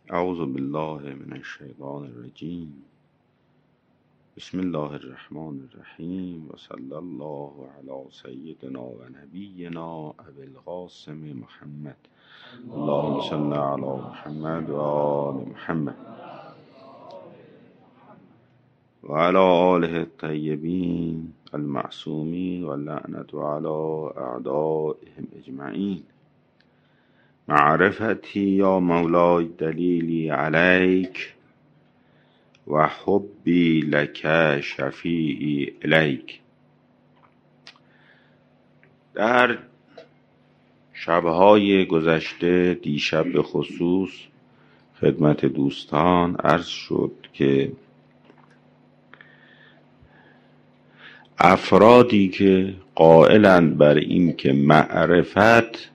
اعوذ بالله من الشیطان الرجیم. بسم الله الرحمن الرحیم و صلی الله علی سیدنا و نبینا ابی القاسم محمد. اللهم صل علی محمد و آل محمد و علی آله الطیبین المعصومین و لعنت علی اعدائهم اجمعین. معرفتی یا مولای دلیلی علیک و حبی لک شفیعی الیک. در شبهای گذشته، دیشب به خصوص، خدمت دوستان عرض شد که افرادی که قائلند بر این که معرفت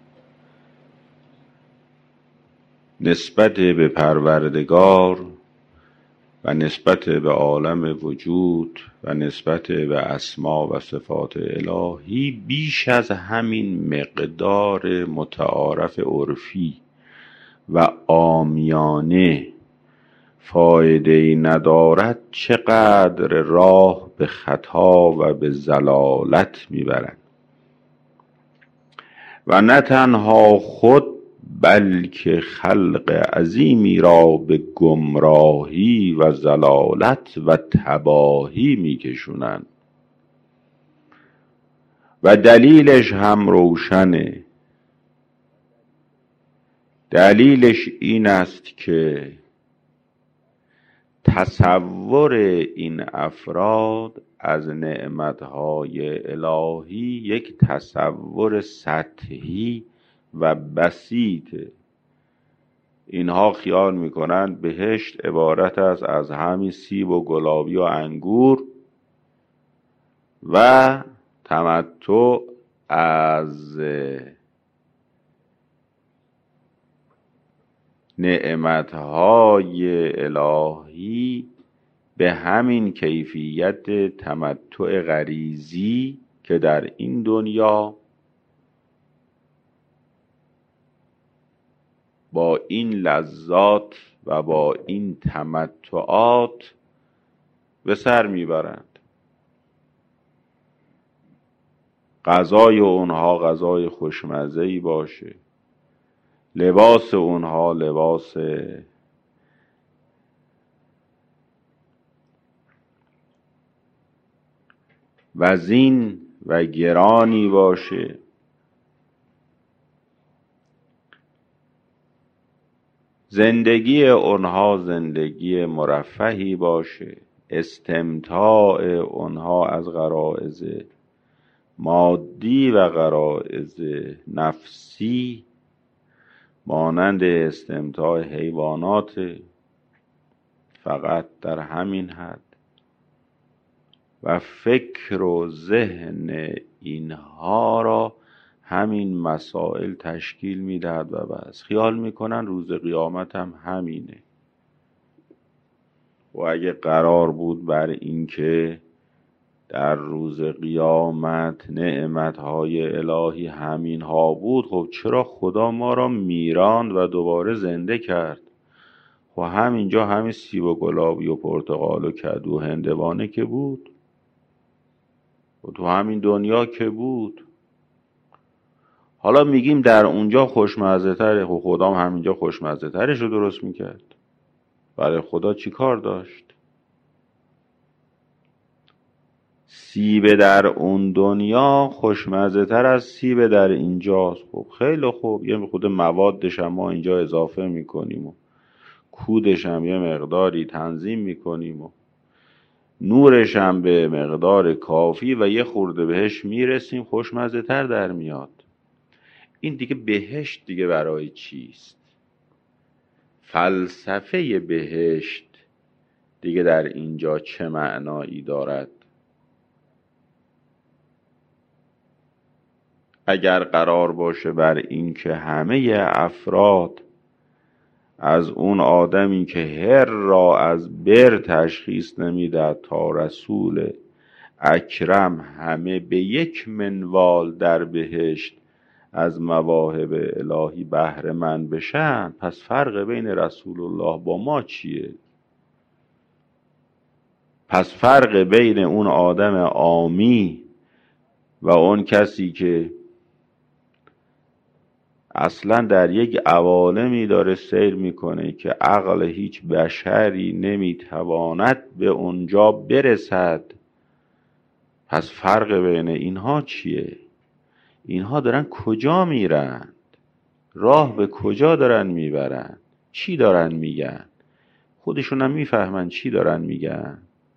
نسبت به پروردگار و نسبت به عالم وجود و نسبت به اسما و صفات الهی بیش از همین مقدار متعارف عرفی و عامیانه فایده‌ای ندارد، چقدر راه به خطا و به ضلالت میبرند و نه تنها خود بلکه خلق عظیمی را به گمراهی و ضلالت و تباهی میکشونند. و دلیلش هم روشنه. دلیلش این است که تصور این افراد از نعمتهای الهی یک تصور سطحی و بسیطه. اینها خیال میکنند بهشت عبارت است از همین سیب و گلابی و انگور و تمتع از نعمتهای الهی به همین کیفیت تمتع غریزی که در این دنیا با این لذات و با این تمتعات به سر میبرند. غذای اونها غذای خوشمزه‌ای باشه، لباس اونها لباس وزین و گرانی باشه، زندگی اونها زندگی مرفهی باشه، استمتاع اونها از غرایز مادی و غرایز نفسی مانند استمتاع حیوانات، فقط در همین حد. و فکر و ذهن اینها را همین مسائل تشکیل میدهد و بس خیال میکنن روز قیامت هم همینه. و اگه قرار بود بر این که در روز قیامت نعمتهای الهی همین ها بود، خب چرا خدا ما را میراند و دوباره زنده کرد؟ خب همینجا همین سیب و گلابی و پرتقال و کدو و هندوانه که بود و تو همین دنیا که بود. حالا میگیم در اونجا خوشمزه تره. خب خدا هم همینجا خوشمزه ترش رو درست میکرد. برای خدا چی کار داشت؟ سیب در اون دنیا خوشمزه تر از سیب در اینجاست. خب خیلی خوب، یه خود موادش هم ما اینجا اضافه میکنیم و کودش هم یه مقداری تنظیم میکنیم و نورش هم به مقدار کافی و یه خورده بهش میرسیم، خوشمزه تر در میاد. این دیگه بهشت دیگه برای چیست؟ فلسفه بهشت دیگه در اینجا چه معنایی دارد؟ اگر قرار باشه بر این که همه افراد از اون آدمی که هر را از بر تشخیص نمیدهد تا رسول اکرم همه به یک منوال در بهشت از مواهب الهی بهره مند بشن، پس فرق بین رسول الله با ما چیه؟ پس فرق بین اون آدم عامی و اون کسی که اصلا در یک عوالمی داره سیر میکنه که عقل هیچ بشری نمیتواند به اونجا برسد، پس فرق بین اینها چیه؟ اینها دارن کجا میرند؟ راه به کجا دارن میبرن؟ چی دارن میگن؟ خودشون هم میفهمن چی دارن میگن.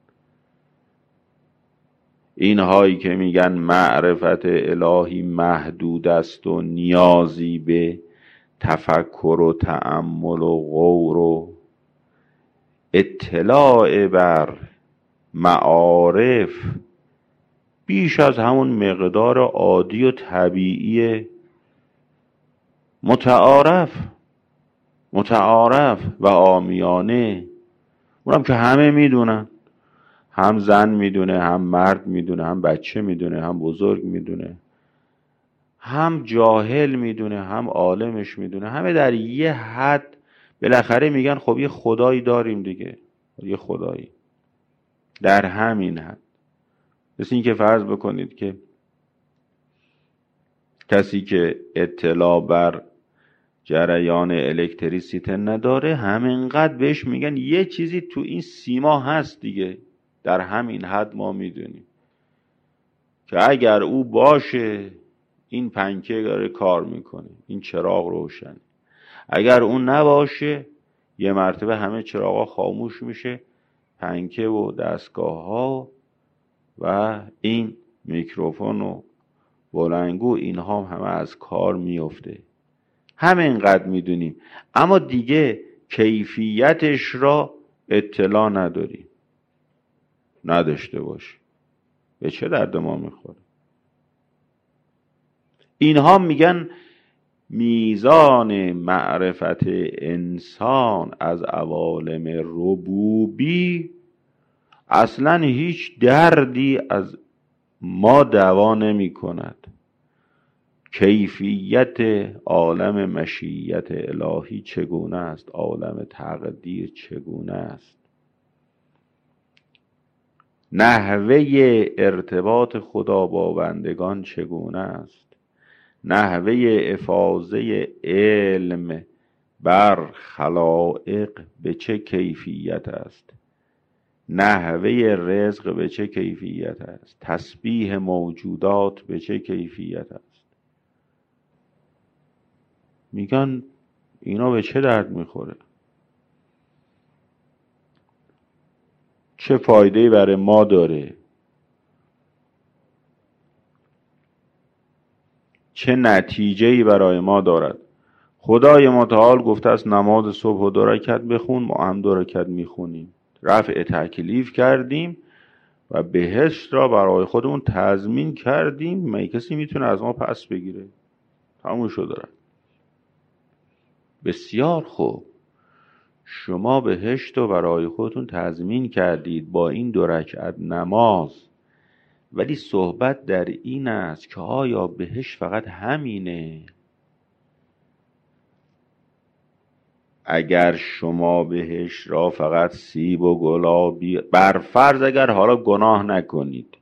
اینهایی که میگن معرفت الهی محدود است و نیازی به تفکر و تأمل و غور و اطلاع بر معارف بیش از همون مقدار عادی و طبیعی متعارف و عامیانه، اونم که همه میدونن، هم زن میدونه، هم مرد میدونه، هم بچه میدونه، هم بزرگ میدونه، هم جاهل میدونه، هم عالمش میدونه، همه در یه حد بالاخره میگن خب یه خدایی داریم دیگه، یه خدایی در همین حد. مثل این که فرض بکنید که کسی که اطلاع بر جریان الکتریسیته نداره، همینقدر بهش میگن یه چیزی تو این سیما هست دیگه، در همین حد ما میدونیم که اگر او باشه این پنکه داره کار میکنه، این چراغ روشن، اگر اون نباشه یه مرتبه همه چراغا خاموش میشه، پنکه و دستگاه ها و این میکروفون و بلندگو اینها همه از کار میفته. همینقدر میدونیم، اما دیگه کیفیتش را اطلاع نداریم. نداشته باش به چه درد ما میخوره؟ اینها میگن میزان معرفت انسان از عوالم ربوبی اصلا هیچ دردی از ما دوا نمی کند. کیفیت عالم مشیت الهی چگونه است؟ عالم تقدیر چگونه است؟ نحوه ارتباط خدا با بندگان چگونه است؟ نحوه افاضه علم بر خلائق به چه کیفیت است؟ نحوه رزق به چه کیفیت است؟ تسبیح موجودات به چه کیفیت است؟ میگن اینا به چه درد میخوره؟ چه فایده‌ای برای ما داره؟ چه نتیجه‌ای برای ما دارد؟ خدای متعال گفته است نماز صبح و 2 رکعت بخون، ما هم 2 رکعت میخونیم. رفع تکلیف کردیم و بهشت را برای خودمون تضمین کردیم. مگه کسی میتونه از ما پس بگیره؟ تموم شد دارد. بسیار خوب، شما بهشت رو برای خودتون تضمین کردید با این 2 رکعت نماز، ولی صحبت در این است که آیا بهشت فقط همینه؟ اگر شما بهشت را فقط سیب و گلابی، بر فرض اگر حالا گناه نکنید،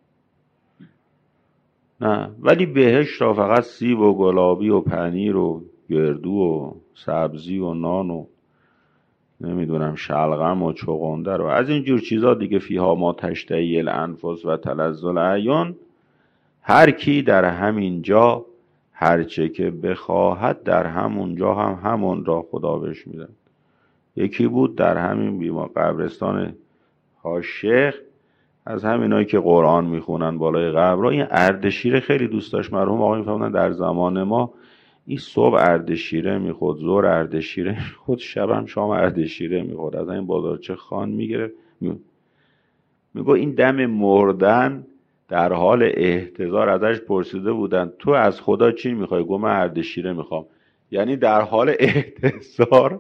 نه، ولی بهشت را فقط سیب و گلابی و پنیر و گردو و سبزی و نان و نمیدونم شلغم و چغنده رو از این جور چیزا دیگه، فیها ما تشتهی الانفس و تلذ الاعیان، هر کی در همین جا هر چه که بخواهد در همون جا هم همون را خدا بهش میده. یکی بود در همین بیمار قبرستان هاشیخ، از همینایی که قرآن میخونن بالای قبر، این اردشیر خیلی دوست داشت. مرحوم آقا میفهمدن در زمان ما این صبح اردشیره میخورد، ظهر اردشیره میخورد، شبم شام اردشیره میخورد. از این بازارچه خان میگرفت، میگو این دم مردن در حال احتضار ازش پرسیده بودن تو از خدا چی میخوای؟ گفت من اردشیره میخوام. یعنی در حال احتضار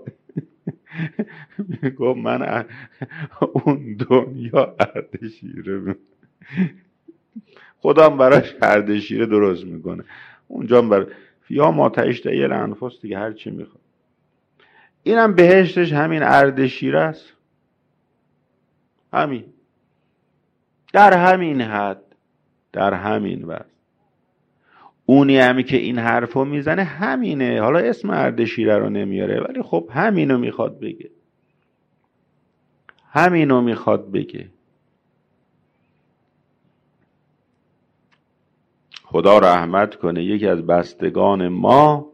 میگو من اون دنیا اردشیره میخوام، خدا هم براش اردشیره درست میکنه اونجا هم فیا ما تشتهی الانفس دیگه، هر چی میخواد. اینم بهشتش همین اردشیر است، همین در همین حد، در همین وقت. اونی همی که این حرفو میزنه همینه، حالا اسم اردشیره رو نمیاره ولی خب همینو میخواد بگه، همینو میخواد بگه. خدا رحمت کنه، یکی از بستگان ما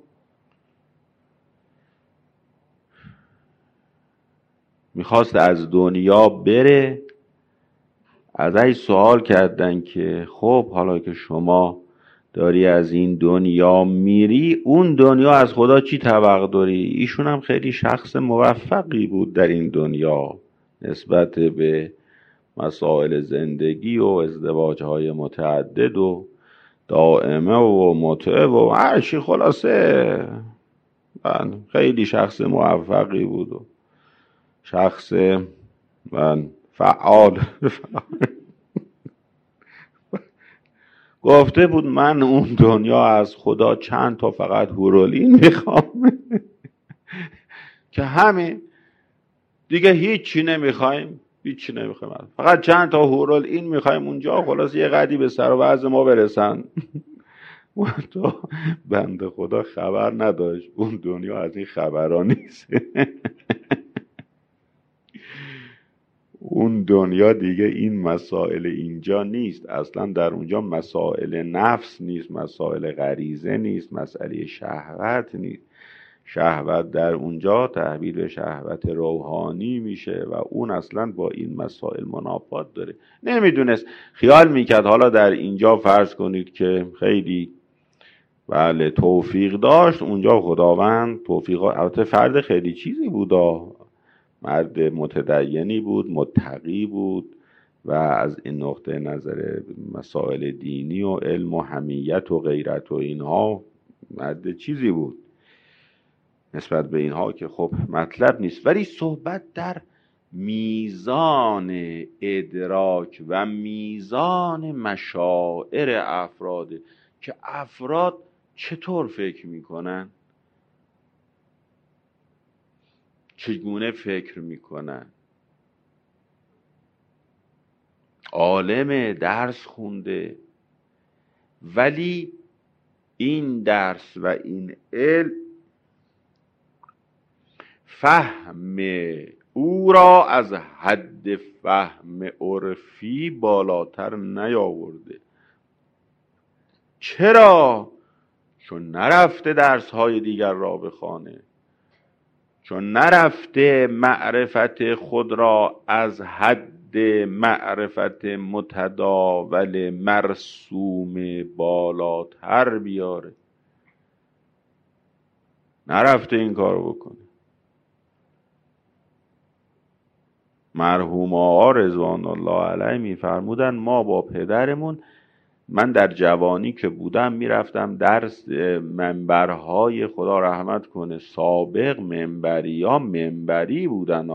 میخواست از دنیا بره، ازش سوال کردن که خب حالا که شما داری از این دنیا میری، اون دنیا از خدا چی توقع؟ ایشون هم خیلی شخص موفقی بود در این دنیا نسبت به مسائل زندگی و ازدواجهای متعدد و دائمه و متعه و هر چی، خلاصه خیلی شخص موفقی بود و شخص فعال. گفته بود من اون دنیا از خدا چند تا فقط هورولین میخوام که همین دیگه هیچی نمیخوایم، هیچی نمیخوایم، فقط چند تا هورولین میخوایم اونجا، خلاص یه قدی به سر و وضع ما برسن. تو بنده خدا خبر نداشت اون دنیا از این خبرها نیست. اون دنیا دیگه این مسائل اینجا نیست اصلا، در اونجا مسائل نفس نیست، مسائل غریزه نیست، مسئله شهوت نیست. شهوت در اونجا تحویل به شهوت روحانی میشه و اون اصلا با این مسائل منافات داره. نمیدونست، خیال میکرد حالا در اینجا فرض کنید که خیلی بله توفیق داشت، اونجا خداوند توفیق، البته فرد خیلی چیزی بود، مرد متدینی بود، متقی بود و از این نقطه نظر مسائل دینی و علم و حمیت و غیرت و اینها مرد چیزی بود نسبت به اینها که خب مطلب نیست. ولی صحبت در میزان ادراک و میزان مشاعر افراده که افراد چطور فکر میکنن، چگونه فکر میکنن. عالم درس خونده ولی این درس و این علم فهم او را از حد فهم عرفی بالاتر نیاورده. چرا؟ چون نرفته درس های دیگر را بخوانه، چون نرفته معرفت خود را از حد معرفت متداول مرسوم بالاتر بیاره، نرفته این کار بکنه. مرحوم آقا رضوان الله علیه میفرمودن ما با پدرمون، من در جوانی که بودم میرفتم درس منبرهای خدا رحمت کنه سابق منبری بودن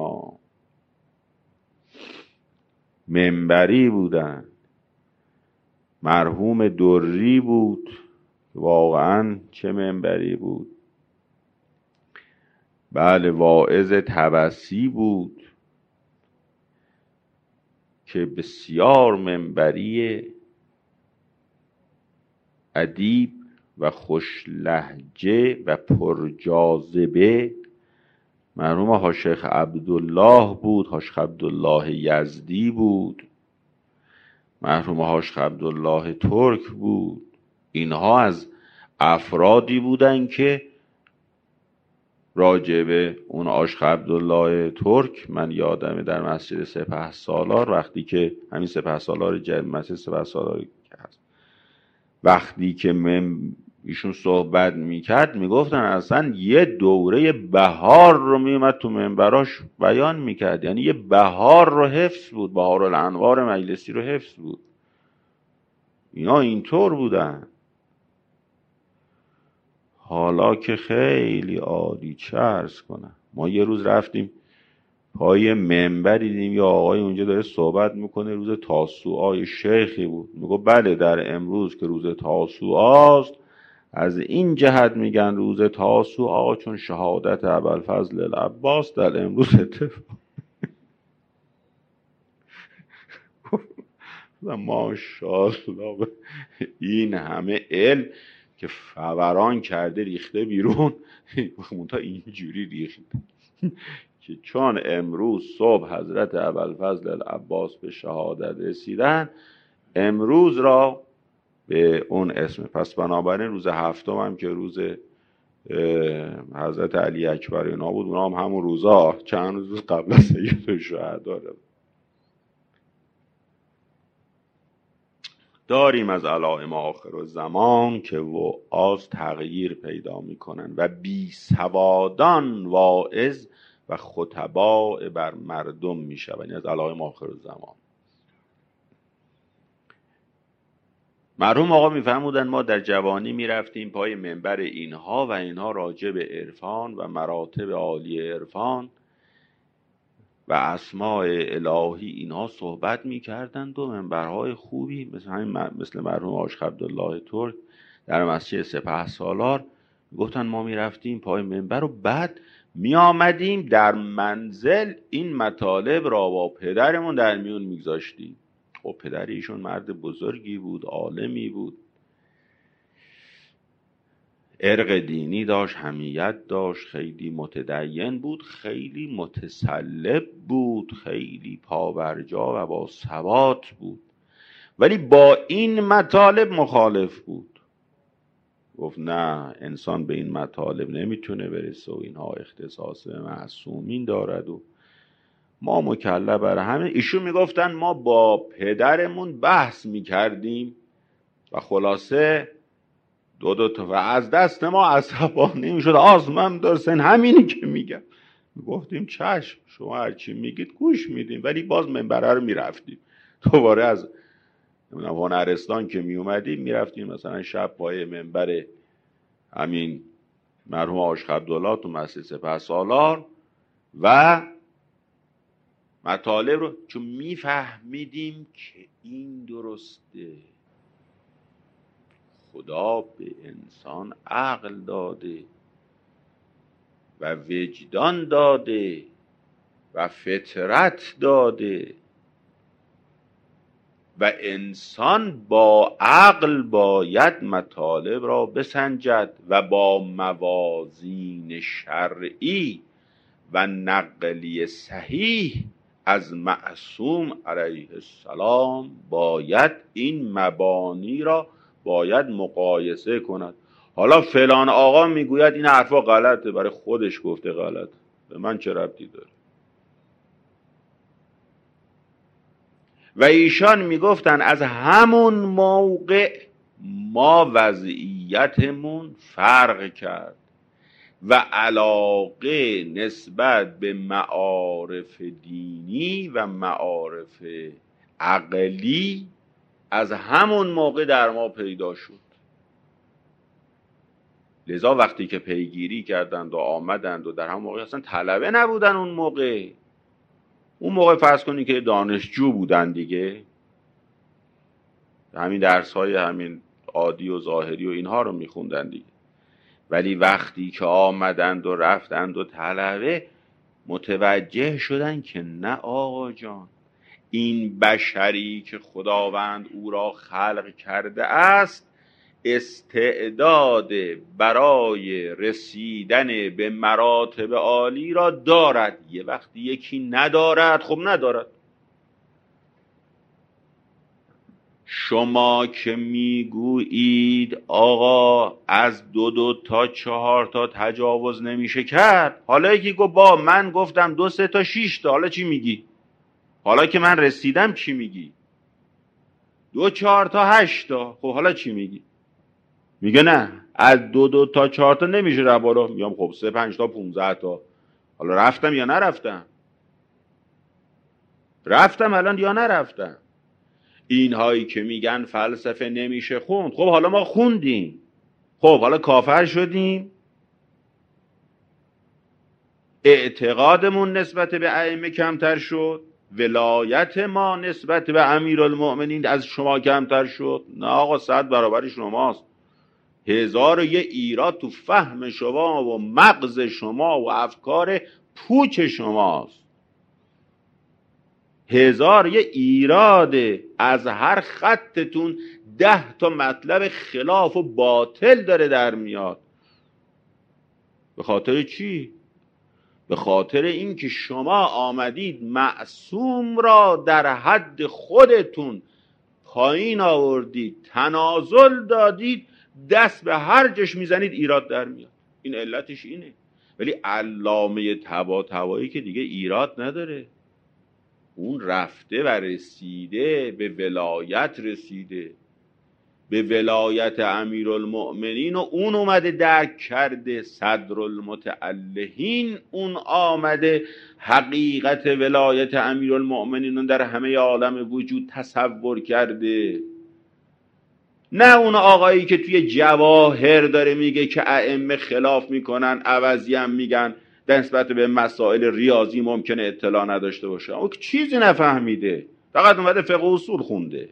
منبری بودن. مرحوم دری بود، واقعا چه منبری بود. بله واعظ طبسی بود که بسیار منبری، ادیب و خوش لهجه و پرجاذبه. مرحوم حاج شیخ عبدالله بود، حاج شیخ عبدالله یزدی بود، مرحوم حاج شیخ عبدالله ترک بود. اینها از افرادی بودن که راجبه اون حاج شیخ عبدالله ترک من یادمه در مسجد سپهسالار، وقتی که همین سپهسالار مسجد سپهسالار که هست، وقتی که ایشون صحبت میکرد میگفتن اصلا یه دوره بهار رو میومد تو منبراش بیان میکرد، یعنی یه بهار رو حفظ بود، بهار الانوار مجلسی رو حفظ بود. اینا اینطور بودن. حالا که خیلی عالی، چه عرض کنم، ما یه روز رفتیم پای منبری دیدیم یه آقای اونجا داره صحبت میکنه، روز تاسوعای شیخی بود، میگه بله در امروز که روز تاسوعاست از این جهت میگن روز تاسوعا، چون شهادت ابوالفضل العباس در امروز اتفاق. ماشاءالله این همه علم که فوران کرده ریخته بیرون، منتها اینجوری ریخته که چون امروز صبح حضرت ابوالفضل العباس به شهادت رسیدن، امروز را به اون اسم. پس بنابراین روز هفتم هم که روز حضرت علی اکبر اینا بود، اونا هم همون روزا چند روز قبل از سید الشهدا داریم از علائم آخر الزمان که وعاظ تغییر پیدا میکنن و بی سوادان واعظ و خطباء بر مردم میشوند. از علائم آخر الزمان مرحوم آقا میفرمودن ما در جوانی میرفتیم پای منبر اینها و اینها راجع به عرفان و مراتب عالی عرفان و اسماء الهی اینها صحبت میکردند و منبرهای خوبی مثل مرحوم عاشق عبدالله ترک در مسجد سپهسالار گفتن ما میرفتیم پای منبر و بعد میآمدیم در منزل این مطالب را با پدرمون در میون میگذاشتیم. خب پدر ایشون مرد بزرگی بود، عالمی بود، ارق دینی داشت، حمیت داشت، خیلی متدین بود، خیلی متسلب بود، خیلی پابرجا و با ثبات بود، ولی با این مطالب مخالف بود. گفت نه، انسان به این مطالب نمیتونه برسه و اینها اختصاص معصومین دارد و ما مکلف بر همه. ایشون میگفتن ما با پدرمون بحث میکردیم و خلاصه دو تا و از دست ما عصبانی میشد. آزمم درستن همینی که میگم. گفتیم چشم، شما هرچی میگید گوش میدیم، ولی باز منبره رو میرفتیم. دوباره از هنرستان که میومدیم میرفتیم مثلا شب پای منبر همین مرحوم عاشق عبدالله تو مسجد سپهسالار و مطالب رو چون میفهمیدیم که این درسته، خدا به انسان عقل داده و وجدان داده و فطرت داده و انسان با عقل باید مطالب را بسنجد و با موازین شرعی و نقلی صحیح از معصوم علیه السلام باید این مبانی را باید مقایسه کند. حالا فلان آقا میگوید این حرفا غلطه، برای خودش گفته غلط، به من چه ربطی داره؟ و ایشان میگفتن از همون موقع ما وضعیتمون فرق کرد و علاقه نسبت به معارف دینی و معارف عقلی از همون موقع در ما پیدا شد. لذا وقتی که پیگیری کردند و آمدند و در همون موقع اصلا طلبه نبودن، اون موقع فرض کنی که دانشجو بودن دیگه، همین درس‌های همین عادی و ظاهری و اینها رو میخوندن دیگه. ولی وقتی که آمدند و رفتند و طلبه، متوجه شدن که نه آقا جان، این بشری که خداوند او را خلق کرده است استعداد برای رسیدن به مراتب عالی را دارد. یه وقتی یکی ندارد، خب ندارد. شما که میگویید آقا از 2 تا 4 تا تجاوز نمیشه کرد، حالا یکی گفت با من گفتم 2 3 تا 6 تا، حالا چی میگی؟ حالا که من رسیدم چی میگی؟ 2 4 تا 8 تا، خب حالا چی میگی؟ میگه نه از 2 تا 4 تا نمیشه رفت بالا. میگم خب 3 5 تا 15 تا، حالا رفتم یا نرفتم؟ رفتم الان یا نرفتم؟ اینهایی که میگن فلسفه نمیشه خوند، خب حالا ما خوندیم، خب حالا کافر شدیم؟ اعتقادمون نسبت به ائمه کمتر شد؟ ولایت ما نسبت به امیرالمؤمنین از شما کمتر شد؟ نه آقا، 100 برابر شماست. 1001 ایراد تو فهم شما و مغز شما و افکار پوچ شماست. 1001 ایراده، از هر خطتون 10 تا مطلب خلاف و باطل داره در میاد. به خاطر چی؟ به خاطر اینکه شما آمدید معصوم را در حد خودتون پایین آوردید، تنازل دادید، دست به هر جش میزنید ایراد در میاد. این علتش اینه. ولی علامه طباطبایی که دیگه ایراد نداره، اون رفته و رسیده به ولایت، رسیده به ولایت امیرالمؤمنین و اون اومده درک کرده، صدرالمتعلهین اون آمده حقیقت ولایت امیرالمؤمنین در همه عالم وجود تصور کرده. نه اون آقایی که توی جواهر داره میگه که ائمه خلاف میکنن، عوضی هم میگن در نسبت به مسائل ریاضی ممکنه اطلاع نداشته باشه، اون چیزی نفهمیده، فقط اومده فقه اصول خونده،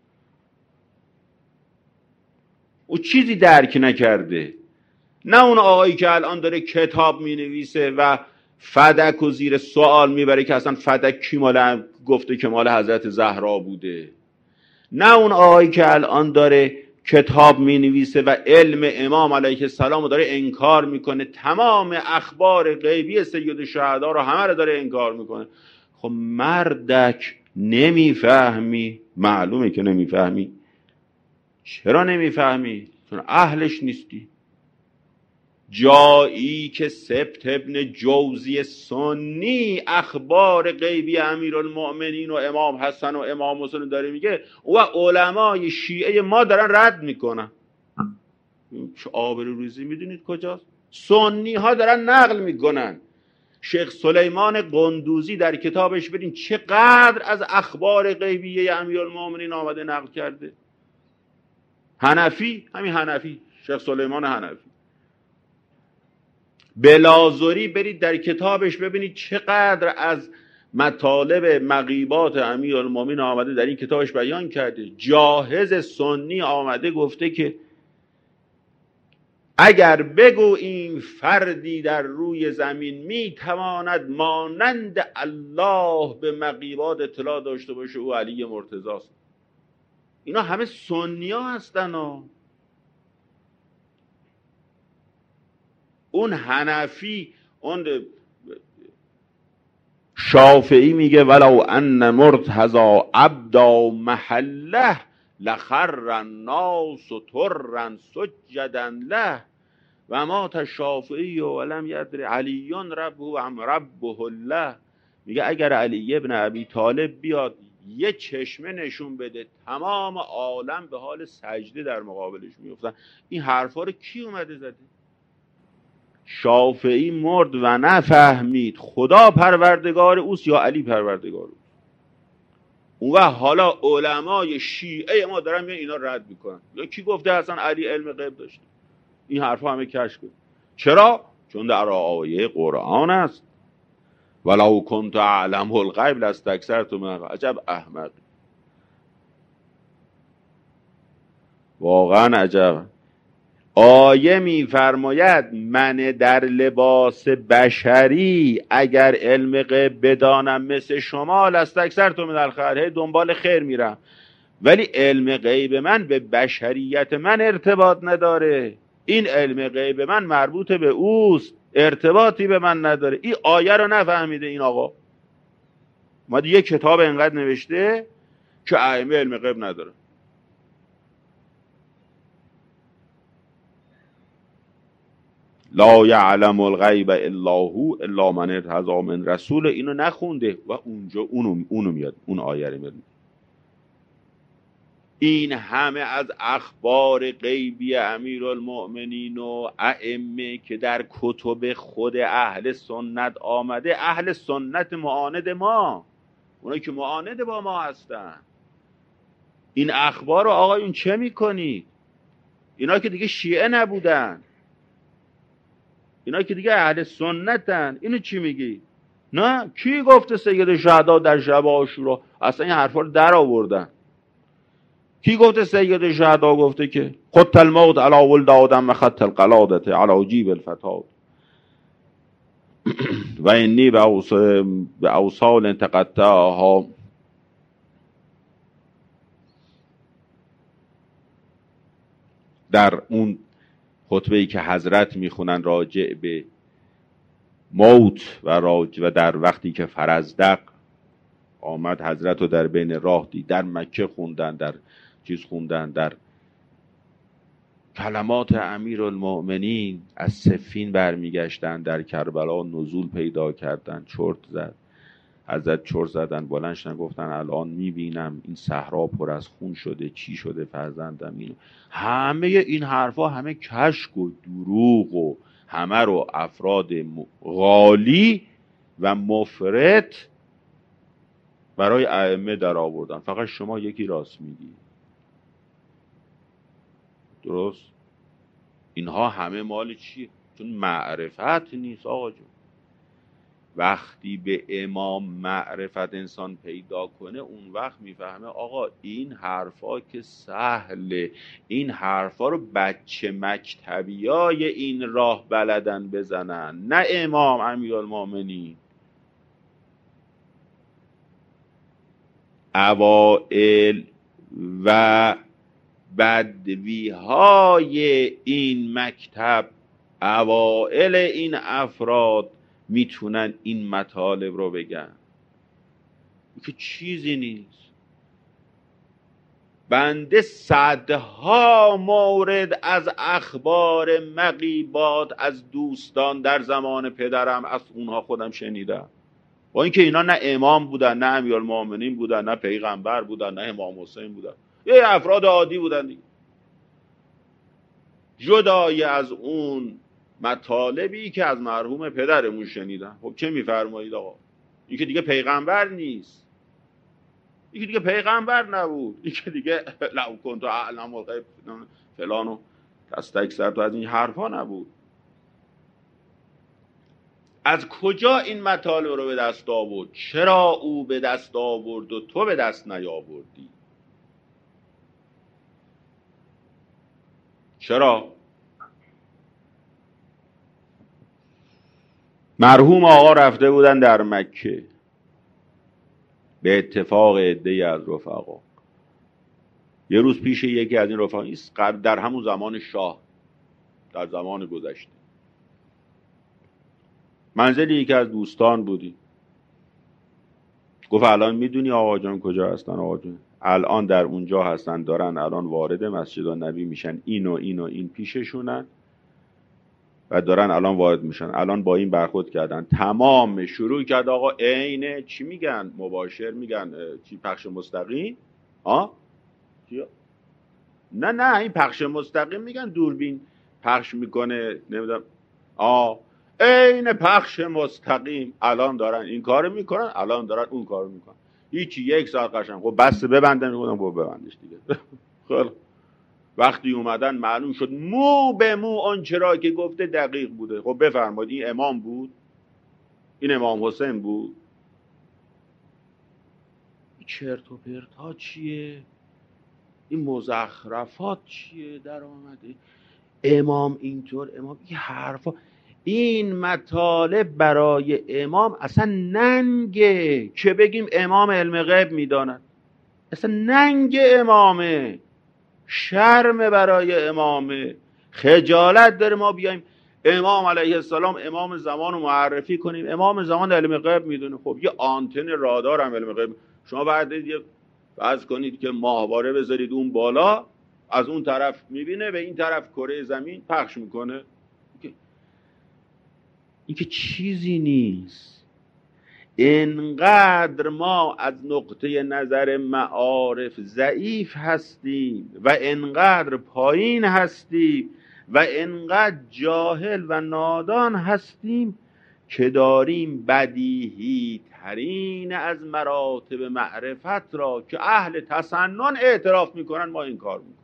او چیزی درک نکرده. نه اون آقایی که الان داره کتاب مینویسه و فدک و زیر سوال میبره که اصلا فدک کی مال گفته که مال حضرت زهرا بوده. نه اون آقایی که الان داره کتاب مینویسه و علم امام علیه السلام رو داره انکار میکنه، تمام اخبار غیبی سید الشهدا رو همه رو داره انکار میکنه. خب مردک نمیفهمی؟ معلومه که نمیفهمی. چرا نمیفهمی؟ چون اهلش نیستی. جایی که سبت ابن جوزی سنی اخبار غیبی امیرالمؤمنین و امام حسن و امام حسین داره میگه و علمای شیعه ما دارن رد میکنن، چه آبروریزی میدونید کجاست؟ سنی ها دارن نقل میکنن. شیخ سلیمان قندوزی در کتابش برین چقدر از اخبار غیبی امیرالمؤمنین آمده نقل کرده. حنفی، همین حنفی، شیخ سلیمان حنفی. بلازوری برید در کتابش ببینید چقدر از مطالب مغیبات امیرالمومنین آمده در این کتابش بیان کرده. جاهز سنی آمده گفته که اگر بگوییم فردی در روی زمین میتواند مانند الله به مغیبات اطلاع داشته باشه او علی مرتضی است. اینا همه سنی ها هستن ها. اون حنفی، اون شافعی میگه ولو ان مرتضی عبدا محله لخر الناس ترا سجدا له و مات الشافعی ولم یدر علی ربه و ربه الله. میگه اگر علی ابن ابی طالب بیاد یه چشمه نشون بده تمام عالم به حال سجده در مقابلش میفتن. این حرفا رو کی اومده زده؟ شافعی مرد و نفهمید خدا پروردگار اوست یا علی پروردگار اوست. اون وقت حالا علمای شیعه ما دارن میان اینا رد میکنن. یا کی گفته اصلا علی علم غیب داشته؟ این حرفا همه کشف کرد. چرا؟ چون در آیه قرآن است ولو کنت اعلم الغیب لاستکثرت من الخیر. عجب احمق، واقعا عجب. آیه میفرماید من در لباس بشری اگر علم غیب بدانم مثل شما لاستکثرت من الخیر، دنبال خیر میرم، ولی علم غیب من به بشریت من ارتباط نداره. این علم غیب من مربوط به اوست، ارتباطی به من نداره. این آیه رو نفهمیده این آقا. ما یه کتاب اینقدر نوشته که ائمه علم غیب نداره. لا یعلم الغیب الا هو الا من ارتضی من رسول. اینو نخونده و اونجا اونو میاد، اون آیه رو میاد. این همه از اخبار غیبی امیرالمؤمنین و ائمه که در کتب خود اهل سنت آمده، اهل سنت معاند ما، اونایی که معاند با ما هستن، این اخبار رو آقایون چه میکنید؟ اینا که دیگه شیعه نبودن، اینا که دیگه اهل سنتن. اینو چی میگی؟ نه، کی گفته سید شهدا در شب عاشورا؟ اصلا این حرفا رو در آوردن. کی گفته؟ سید شهدا گفته که خط الموت علی ولد آدم و خط القلادت علی جیب الفتات و انی به اوصال تقطعها. در اون خطبه‌ای که حضرت میخونن راجع به موت و در وقتی که فرزدق آمد حضرت رو در بین راه دید، در مکه خوندن، در چیز خوندن، در کلمات امیرالمؤمنین از صفین برمیگشتن، در کربلا نزول پیدا کردن، چرت زد حضرت، چرت زدن، بلند شدن گفتن الان میبینم این صحرا پر از خون شده، چی شده فرزندم اینو. همه این حرفا همه کشک و دروغ و همه رو افراد غالی و مفرط برای ائمه در آوردن. فقط شما یکی راست میگی. درست؟ اینها همه مال چیه؟ چون معرفت نیست آقا جون. وقتی به امام معرفت انسان پیدا کنه اون وقت میفهمه آقا این حرفا که سهله، این حرفا رو بچه مکتبیای این راه بلدن بزنن، نه امام امیرالمومنین. اوائل و بدویهای این مکتب، اوائل این افراد میتونن این مطالب رو بگن که چیزی نیست. بنده صدها مورد از اخبار مغیبات از دوستان در زمان پدرم از اونها خودم شنیدم، با اینکه اینا نه امام بودن، نه امیرالمومنین بودن، نه پیغمبر بودن، نه امام حسین بودن، یه افراد عادی بودن دیگه. جدای از اون مطالبی که از مرحوم پدرمون شنیدن. خب چه میفرمایید آقا؟ این که دیگه پیغمبر نیست، این که دیگه پیغمبر نبود، این که دیگه لو کنت اعلم الغیب فلان و تستکثر تو از این حرفا نبود. از کجا این مطالب رو به دست آورد؟ چرا او به دست آورد و تو به دست نیاوردی؟ چرا؟ مرحوم آقا رفته بودن در مکه به اتفاق عده‌ای از رفقا. یه روز پیش یکی از این رفقا، در همون زمان شاه، در زمان گذشته، منزل یکی از دوستان بودی. گفت الان میدونی آقا جان کجا هستن؟ آقا جان الان در اونجا هستن، دارن الان وارد مسجد النبی میشن، این و این و این پیششونن و دارن الان وارد میشن، الان با این برخورد کردن. تمام شروع کرد آقا عین چی میگن؟ مباشر میگن؟ چی پخش مستقیم؟ نه این پخش مستقیم میگن، دوربین پخش میکنه، نمیدونم. عین پخش مستقیم. الان دارن این کارو میکنن، الان دارن اون کارو میکنن. هیچی، یک ساعت قشنگ خب بس ببندن، میگفتم خب ببندش دیگه. خب وقتی اومدن معلوم شد مو به مو اون چرا که گفته دقیق بوده. خب بفرمایید این امام بود؟ این امام حسین بود؟ چرت و پرت ها چیه؟ این مزخرفات چیه در آمده؟ امام اینطور، امام این حرفا، این مطالب برای امام اصلا ننگه که بگیم امام علم غیب میداند. اصلا ننگ امامه، شرم برای امامه، خجالت داره ما بیایم امام علیه السلام امام زمان رو معرفی کنیم. امام زمان علم غیب میدونه. خب یه آنتن رادار هم علم غیب. شما بعد یه فرض کنید که ماهواره بذارید اون بالا، از اون طرف میبینه، به این طرف کره زمین پخش میکنه. این که چیزی نیست. انقدر ما از نقطه نظر معارف ضعیف هستیم و انقدر پایین هستیم و انقدر جاهل و نادان هستیم که داریم بدیهی ترین از مراتب معرفت را که اهل تسنن اعتراف میکنن ما این کار میکنیم.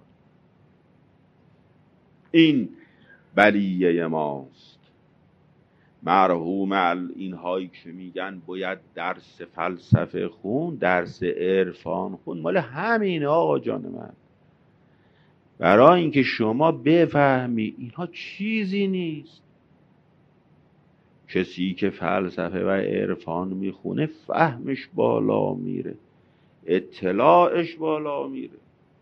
این بلیه ماست. مرحوم اینهایی که میگن باید درس فلسفه خون، درس عرفان خون، مال همین آقا جان من. برای اینکه شما بفهمی اینها چیزی نیست. کسی که فلسفه و عرفان میخونه فهمش بالا میره، اطلاعش بالا میره.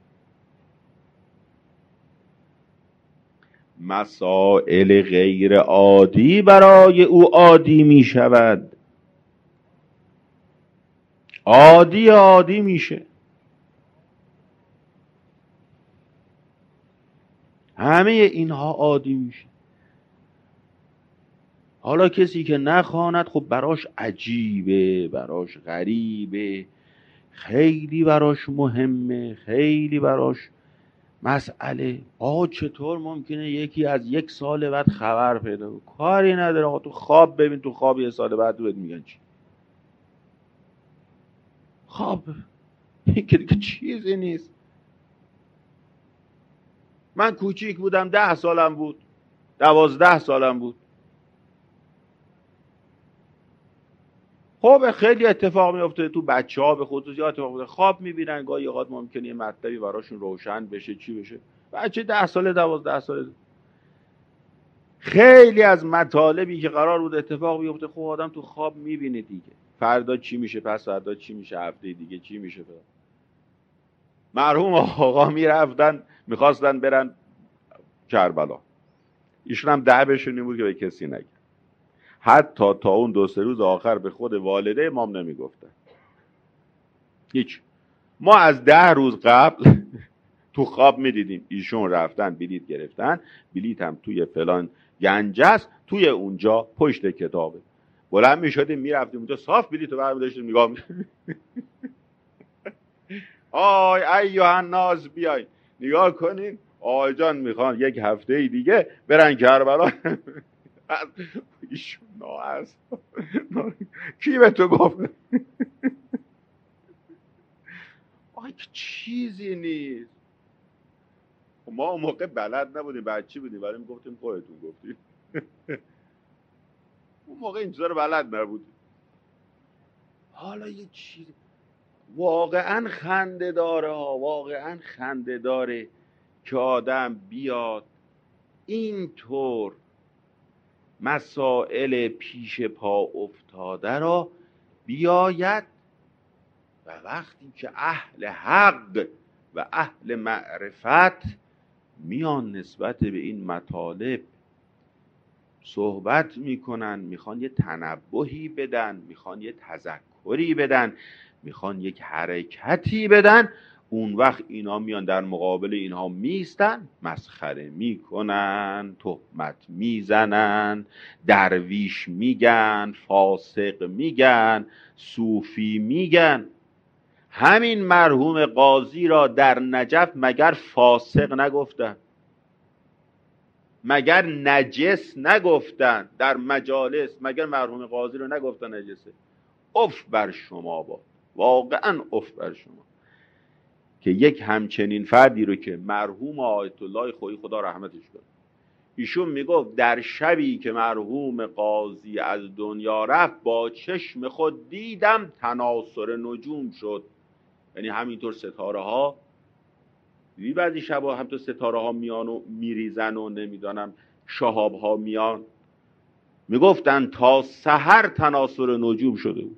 مسائل غیر عادی برای او عادی میشود، عادی میشه. همه اینها عادی میشه. حالا کسی که نخواند خب براش عجیبه، براش غریبه، خیلی براش مهمه، خیلی براش مسئله. چطور ممکنه یکی از 1 سال بعد خبر پیدا کنه؟ کاری نداره آقا، تو خواب ببین، تو خواب 1 سال بعد بهت میگن چی. خواب این که دیگه چیزی نیست. من کوچیک بودم، 10 سالم بود، 12 سالم بود، خب خیلی اتفاق میفته تو بچه‌ها، به خصوص زیاد اتفاق میفته. خواب میبینن، گاهی اوقات ممکنه یه مطلبی براشون روشن بشه، چی بشه. بچه 10 ساله، 12 ساله، خیلی از مطالبی که قرار بود اتفاق بیفته خب آدم تو خواب میبینه دیگه. فردا چی میشه، پس فردا چی میشه، هفته دیگه چی میشه. مرحوم آقا میرفتن، میخواستن برن کربلا، ایشون هم دعوشون این بود که به کسی نگه. حتی تا اون 2-3 روز آخر به خود والده امام نمیگفتن هیچ. ما از 10 روز قبل تو خواب میدیدیم ایشون رفتن بلیط گرفتن، بلیط هم توی فلان گنج است، توی اونجا پشت کتابه. بلند میشدیم میرفتیم اونجا، صاف بلیط رو برمی‌داشتیم نگاه می‌کردیم. آی ایها الناس بیاین نگاه کنین، آقا جان میخوان 1 هفته دیگه برن کربلا. ایشون ناز کی به تو گفت؟ آی چیزی نیست. ما اون موقع بلد نبودیم، بچه بودیم، ولی میگفتیم خودتون گفتیم. اون موقع این چیزا رو بلد نبودیم. حالا یه چیز واقعا خنده داره ها، واقعا خنده داره که آدم بیاد اینطور مسائل پیش پا افتاده را بیاید و وقتی که اهل حق و اهل معرفت میان نسبت به این مطالب صحبت میکنن، میخوان یه تنبهی بدن، میخوان یه تذکری بدن، میخوان یک حرکتی بدن، اون وقت اینا میان در مقابل اینها میستن، مسخره میکنن، تهمت میزنن، درویش میگن، فاسق میگن، صوفی میگن. همین مرحوم قاضی را در نجف مگر فاسق نگفتن؟ مگر نجس نگفتن در مجالس؟ مگر مرحوم قاضی رو نگفتن نجسه؟ اف بر شما با، واقعا اف بر شما که یک همچنین فردی رو که مرحوم آیت الله خویی خدا رحمتش کنه، ایشون میگفت در شبی که مرحوم قاضی از دنیا رفت با چشم خود دیدم تناسر نجوم شد. یعنی همینطور ستاره ها، دیدی بعضی شبا همینطور ستاره ها میان و میریزن و نمیدانم شهاب ها میان، میگفتن تا سحر تناسر نجوم شده بود.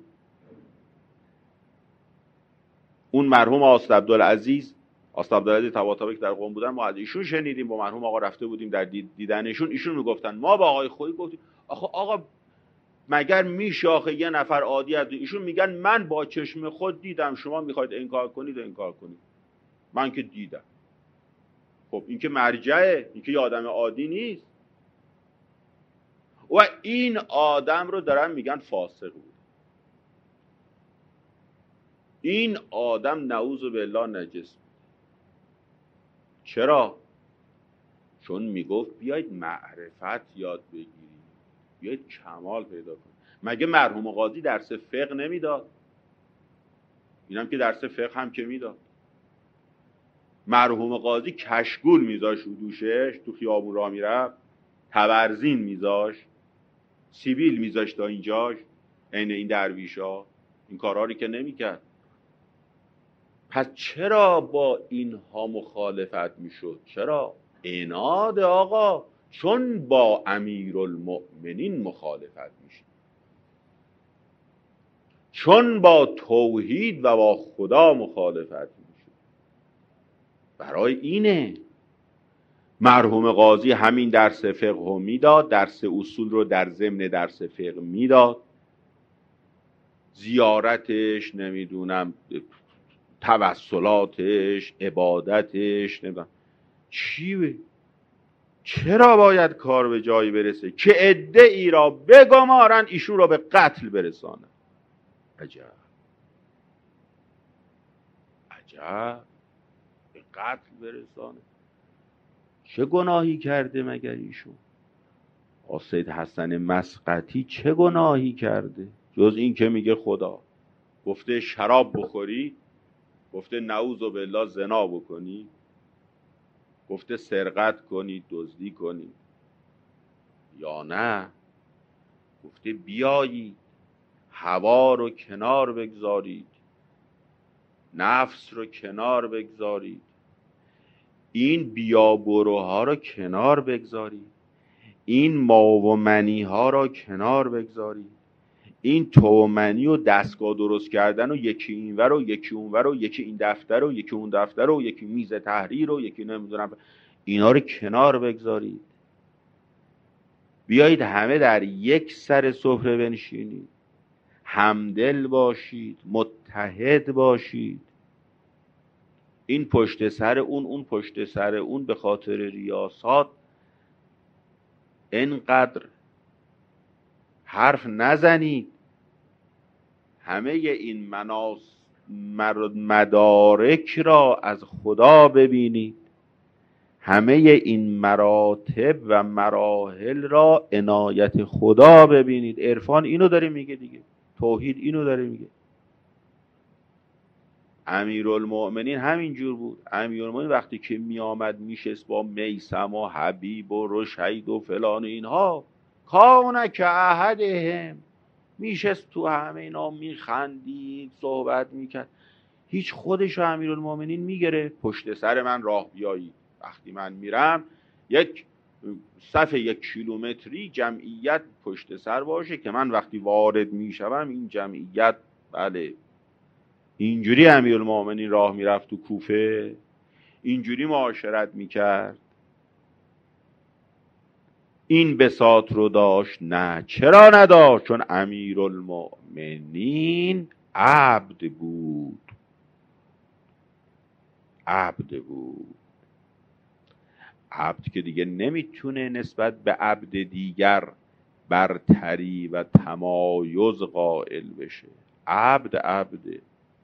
اون مرحوم آست عبدالعزیز طباطبایی که در قم بودن، ما از ایشون شنیدیم، با مرحوم آقا رفته بودیم در دیدنشون، ایشون میگفتن ما با آقای خویی گفتیم آقا مگر میشه آخه یه نفر عادی از ایشون میگن من با چشم خود دیدم، شما میخواید انکار کنید انکار کنید، من که دیدم. خب این که مرجعه، این که یه آدم عادی نیست. و این آدم رو دارن میگن فاسق بود. این آدم نعوذ بالله نجس بود. چرا؟ چون میگفت بیایید معرفت یاد بگیرید، بیایید کمال پیدا کنید. مگه مرحوم قاضی درس فقه نمیداد؟ اینم که درس فقه هم که میداد. مرحوم قاضی کشگول میذاش رو دوشش، تو خیابون راه میرفت تبرزین میذاش، سیبیل میذاش تا اینجاش، عین این درویشا این کارا رو که نمیکرد. پس چرا با اینها مخالفت میشد؟ چرا؟ عناد آقا، چون با امیرالمؤمنین مخالفت میشه، چون با توحید و با خدا مخالفت میشه. برای اینه مرحوم قاضی همین درس فقه رو میداد، درس اصول رو در ضمن درس فقه میداد، زیارتش، نمیدونم توسلاتش، عبادتش، نمیدونم چی، چرا باید کار به جایی برسه که عده‌ای را بگمارن ایشون را به قتل برسانن. عجب عجب، به قتل برسانه. چه گناهی کرده مگر ایشون؟ سید حسن مسقطی چه گناهی کرده جز این که میگه خدا گفته شراب بخوری، گفته نعوذ بالله زنا بکنی، گفته سرقت کنی، دزدی کنی، یا نه گفته بیایید هوا رو کنار بگذارید، نفس رو کنار بگذارید، این بیابروها رو کنار بگذارید، این ما و منی ها رو کنار بگذارید، این تو و منی و دستگاه درست کردن و یکی اینور و یکی اونور و یکی این دفتر و یکی اون دفتر و یکی میز تحریر و یکی نمیدونم، اینا رو کنار بگذارید، بیایید همه در یک سر سفره بنشینید، همدل باشید، متحد باشید. این پشت سر اون، اون پشت سر اون، به خاطر ریاست اینقدر حرف نزنید. همه این مدارک را از خدا ببینید، همه این مراتب و مراحل را عنایت خدا ببینید. عرفان اینو داره میگه دیگه، توحید اینو داره میگه. امیرالمؤمنین همینجور بود. امیرالمؤمنین وقتی که میآمد میشست با میثم و حبیب و رشید و فلان اینها، کانک احدهم، میشست تو همه اینا میخندید، صحبت میکرد، هیچ خودش رو امیرالمؤمنین میگره پشت سر من راه بیایید. وقتی من میرم یک صف 1 کیلومتری جمعیت پشت سر باشه که من وقتی وارد میشم این جمعیت، بله اینجوری امیرالمؤمنین راه میرفت تو کوفه، اینجوری معاشرت میکرد. این بساط رو داشت؟ نه. چرا نداشت؟ چون امیرالمؤمنین عبد بود، عبد بود. عبد که دیگه نمیتونه نسبت به عبد دیگر برتری و تمایز قائل بشه. عبد عبده.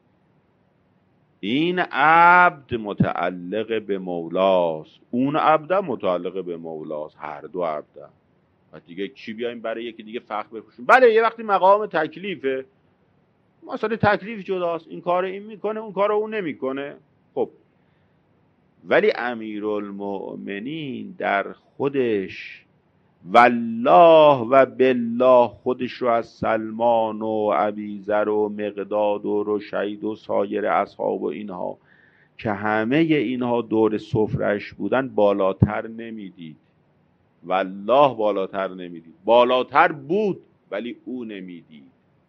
این عبد متعلق به مولاست، اون عبد متعلق به مولاست، هر دو عبد. و دیگه چی بیایم برای یکی دیگه فخر بپوشیم؟ بله یه وقتی مقام تکلیفه، مثلا تکلیف جداست، این کار این میکنه، اون کار اون نمیکنه، خب. ولی امیرالمؤمنین در خودش والله و بالله خودش رو از سلمان و ابیذر و مقداد و رشید و سایر اصحاب و اینها که همه اینها دور سفرش بودن بالاتر نمیدید. والله بالاتر نمیدید. بالاتر بود ولی او نمیدید،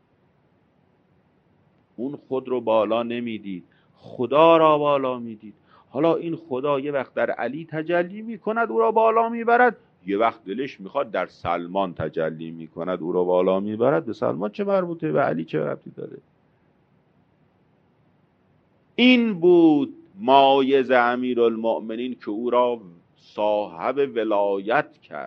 اون خود رو بالا نمیدید، خدا را بالا میدید. حالا این خدا یه وقت در علی تجلی میکند او را بالا میبرد، یه وقت دلش میخواد در سلمان تجلی میکند او را بالا میبرد. به سلمان چه مربوطه؟ به علی چه ربطی داره؟ این بود مایز امیرالمؤمنین که او را صاحب ولایت کرد،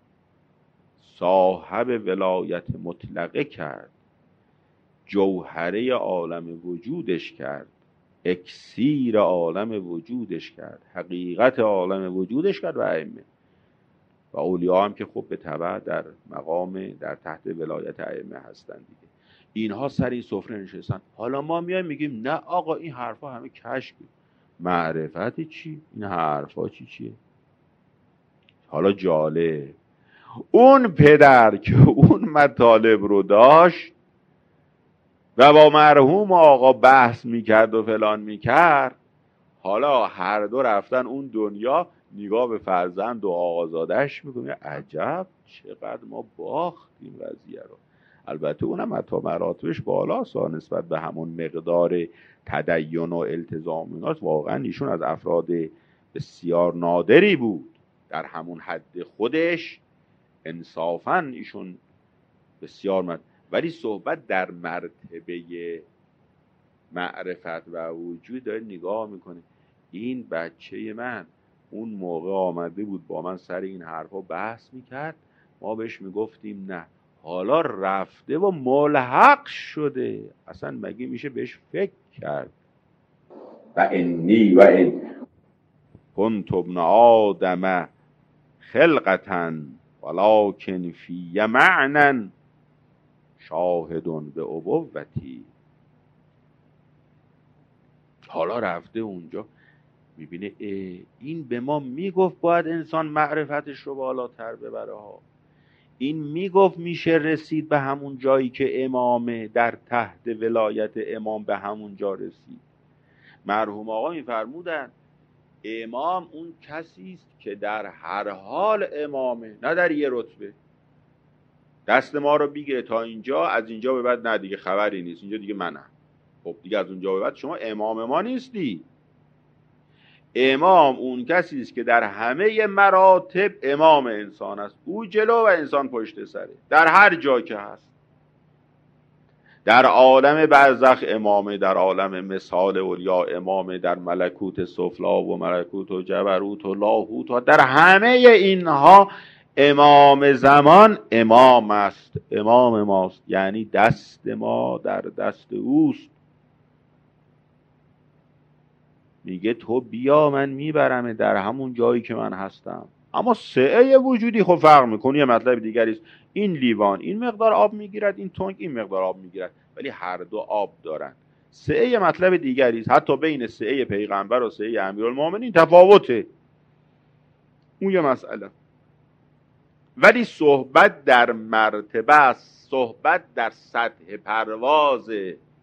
صاحب ولایت مطلقه کرد، جوهره عالم وجودش کرد، اکسیر عالم وجودش کرد، حقیقت عالم وجودش کرد. و ائمه و اولیاء هم که خب به تبع در مقام در تحت ولایت ائمه هستند دیگه، اینها سر این سفره نشستن. حالا ما میایم میگیم نه آقا این حرفا همه کشف، معرفت چی؟ این حرفا چیه؟ حالا جالب، اون پدر که اون مطالب رو داشت و با مرحوم آقا بحث میکرد و فلان میکرد. حالا هر دو رفتن اون دنیا، نگاه به فرزند و آقازادش میکنه عجب چقدر ما باختیم قضیه رو. البته اونم حتی مراتبش بالاست نسبت به همون مقدار تدین و التزامات. واقعا ایشون از افراد بسیار نادری بود در همون حد خودش، انصافا ایشون بسیار ولی صحبت در مرتبه معرفت و وجود داره نگاه میکنه. این بچه من اون موقع آمده بود با من سر این حرفا بحث میکرد، ما بهش میگفتیم نه، حالا رفته و ملحق شده، اصلا مگه میشه بهش فکر کرد؟ و انی و ان کنت ابن آدم خلقتا ولکن فی معنی شاهد به ابوتی. حالا رفته اونجا میبینه این به ما میگفت باید انسان معرفتش رو بالاتر ببره ها. این میگفت میشه رسید به همون جایی که امامه، در تحت ولایت امام به همون جا رسید. مرحوم آقا میفرمودن امام اون کسی است که در هر حال امامه، نه در یه رتبه. دست ما رو بگیره تا اینجا، از اینجا به بعد نه دیگه خبری نیست، اینجا دیگه منم. خب دیگه از اونجا به بعد شما امام ما نیستی. امام اون کسی است که در همه مراتب امام انسان است، او جلو و انسان پشت سره در هر جا که هست. در عالم برزخ امامه، در عالم مثال اولیا امامه، در ملکوت سفلا و ملکوت و جبروت و لاهوت و در همه اینها امام زمان امام است، امام ماست، یعنی دست ما در دست اوست. میگه تو بیا من میبرم در همون جایی که من هستم. اما سعه وجودی خب فرق میکنه، یه مطلب دیگری است. این لیوان این مقدار آب میگیرد، این تنگ این مقدار آب میگیرد، ولی هر دو آب دارن. سعه یه مطلب دیگری است. حتی بین سعه پیغمبر و سعه امیرالمومنین تفاوته، اون یه مسئله. ولی صحبت در مرتبه است، صحبت در سطح پرواز،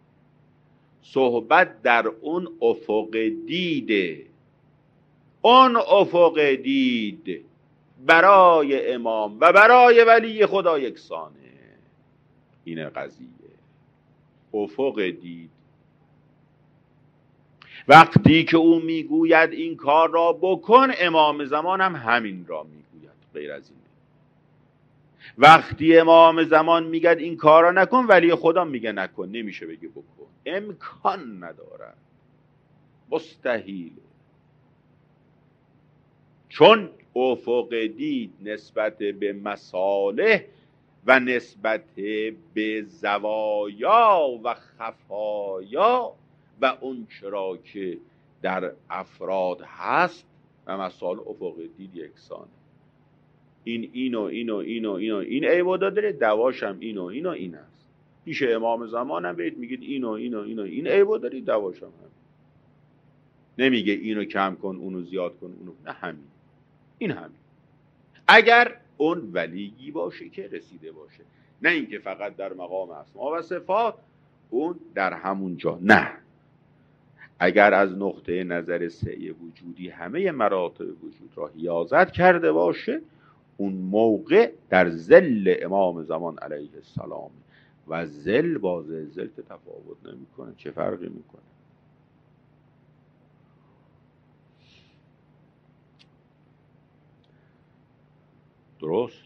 صحبت در اون افق دیده. اون افق دید برای امام و برای ولی خدا یکسانه. این قضیه افق دید. وقتی که او میگوید این کار را بکن، امام زمان هم همین را میگوید، غیر از اینه. وقتی امام زمان میگه این کار را نکن، ولی خدا میگه نکن، نمیشه بگه بکن، امکان نداره، مستحیل. چون افق دید نسبت به مصالح و نسبت به زوایا و خفایا و اون چرا که در افراد هست و مسائل افق دید یکسانه. این عیبو داره، دواش هم این هست. پیش امام زمان هم بهت میگید این عیبو داری، دواش هم نمیگه اینو کم کن اونو زیاد کن اونو، نه همین، این همین. اگر اون ولیی باشه که رسیده باشه، نه اینکه فقط در مقام اسما و صفات اون در همون جا، نه. اگر از نقطه نظر سعی وجودی همه مراتب وجود را حیازت کرده باشه، اون موقع در ظل امام زمان علیه السلام و ظل با زلزل که تفاوت نمیکنه، چه فرقی میکنه؟ درست.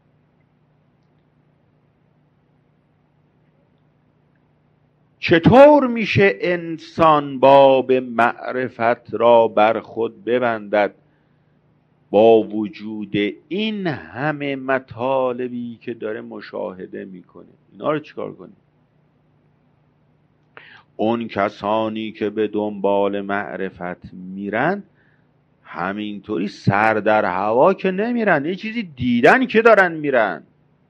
چطور میشه انسان باب معرفت را بر خود ببندد با وجود این همه مطالبی که داره مشاهده میکنه؟ اینا رو چیکار کنیم؟ اون کسانی که به دنبال معرفت میرن همینطوری سر در هوا که نمیرن، یه چیزی دیدن که دارن میرن.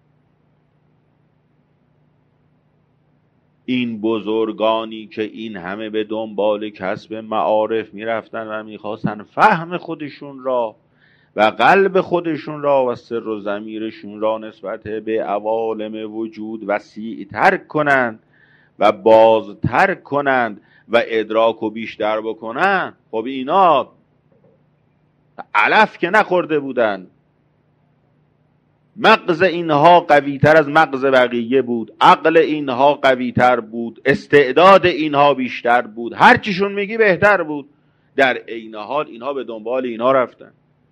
این بزرگانی که این همه به دنبال کسب معارف میرفتن و میخواستن فهم خودشون را و قلب خودشون را و سر و ضمیرشون را نسبت به عوالم وجود وسیع تر کنن و بازتر کنند و ادراک و بیشتر بکنند، خب اینا علف که نخورده بودن. مغز اینها قویتر از مغز بقیه بود، عقل اینها قویتر بود، استعداد اینها بیشتر بود، هر چیشون میگی بهتر بود. در عین حال اینها به دنبال اینها رفتن.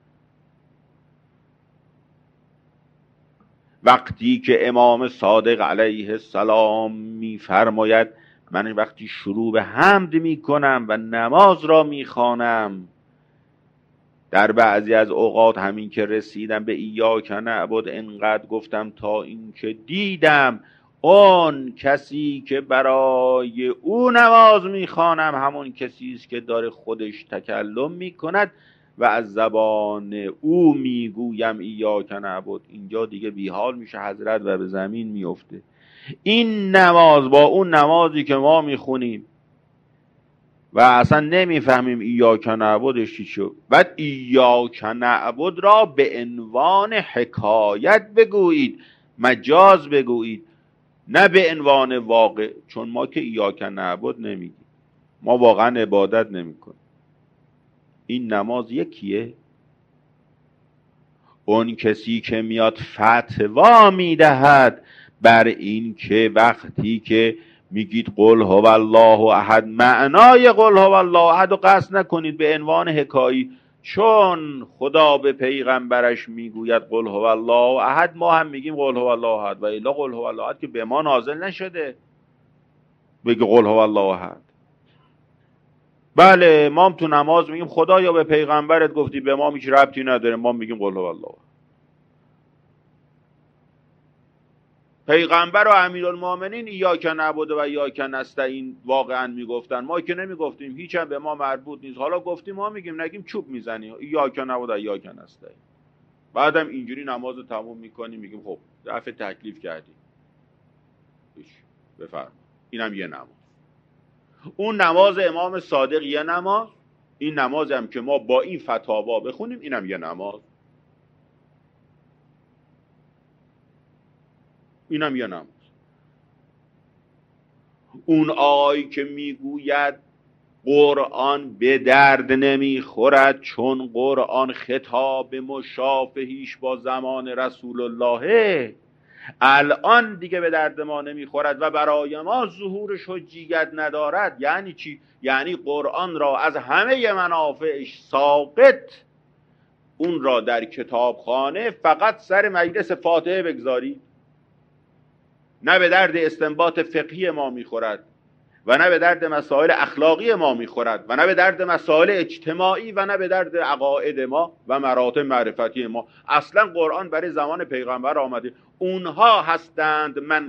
وقتی که امام صادق علیه السلام میفرماید من وقتی شروع به حمد میکنم و نماز را میخوانم، در بعضی از اوقات همین که رسیدم به ایاک نعبد انقدر گفتم تا اینکه دیدم اون کسی که برای او نماز میخوانم همون کسی است که داره خودش تکلم میکند و از زبان او میگویم ایاک نعبد. اینجا دیگه بیحال میشه حضرت و به زمین میفته. این نماز با اون نمازی که ما میخونیم و اصلا نمیفهمیم ایاک نعبدش چی شد، بعد ایاک نعبد را به عنوان حکایت بگویید، مجاز بگویید، نه به عنوان واقع. چون ما که ایاک نعبد نمیگیم، ما واقعا عبادت نمیکنیم. این نماز یکیه. اون کسی که میاد فتوا میدهد بر این که وقتی که میگید قل هو الله احد، معنای قل هو الله احد رو قصد نکنید به عنوان حکایی، چون خدا به پیغمبرش میگوید قل هو الله احد، ما هم میگیم قل هو الله احد، و الا قل هو الله احد که به ما نازل نشده بگه قل هو الله احد. بله ما هم تو نماز میگیم خدا یا به پیغمبرت گفتی، به ما هیچ ربطی نداره، ما میگیم قل هو الله. پیغمبر و امیرالمومنین ایاک نعبد و ایاک نستعین واقعا میگفتن، ما که نمیگفتیم، هیچ هم به ما مربوط نیست. حالا گفتیم ما میگیم، نگیم چوب میزنی ایاک نعبد و ایاک نستعین. بعدم اینجوری نماز رو تموم میکنیم میگیم خب رفع تکلیف کردیم، بفرما. اینم یه نماز. اون نماز امام صادق یه نماز، این نماز هم که ما با این فتاوا بخونیم اینم یه نماز، اینم یه نماز. اون آقایی که میگوید قرآن به درد نمیخورد چون قرآن خطاب مشافهیش با زمان رسول الله، الان دیگه به درد ما نمیخورد و برای ما ظهورش حجیت ندارد. یعنی چی؟ یعنی قرآن را از همه منافعش ساقط، اون را در کتابخانه فقط سر مجلس فاتحه بگذارید. نه به درد استنباط فقهی ما میخورد و نه به درد مسائل اخلاقی ما میخورد و نه به درد مسائل اجتماعی و نه به درد عقاید ما و مراتب معرفتی ما. اصلا قرآن برای زمان پیغمبر آمده. اونها هستند من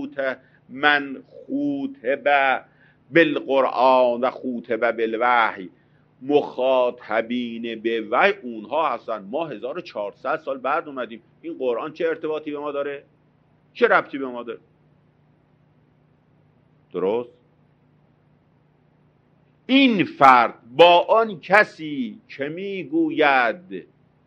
خوتب بالقرآن و خوتب بالوحی، مخاطبین به وحی اونها هستند. ما 1400 سال بعد اومدیم. این قرآن چه ارتباطی به ما داره؟ چه ربطی به ما داره؟ درست؟ این فرد با آن کسی که میگوید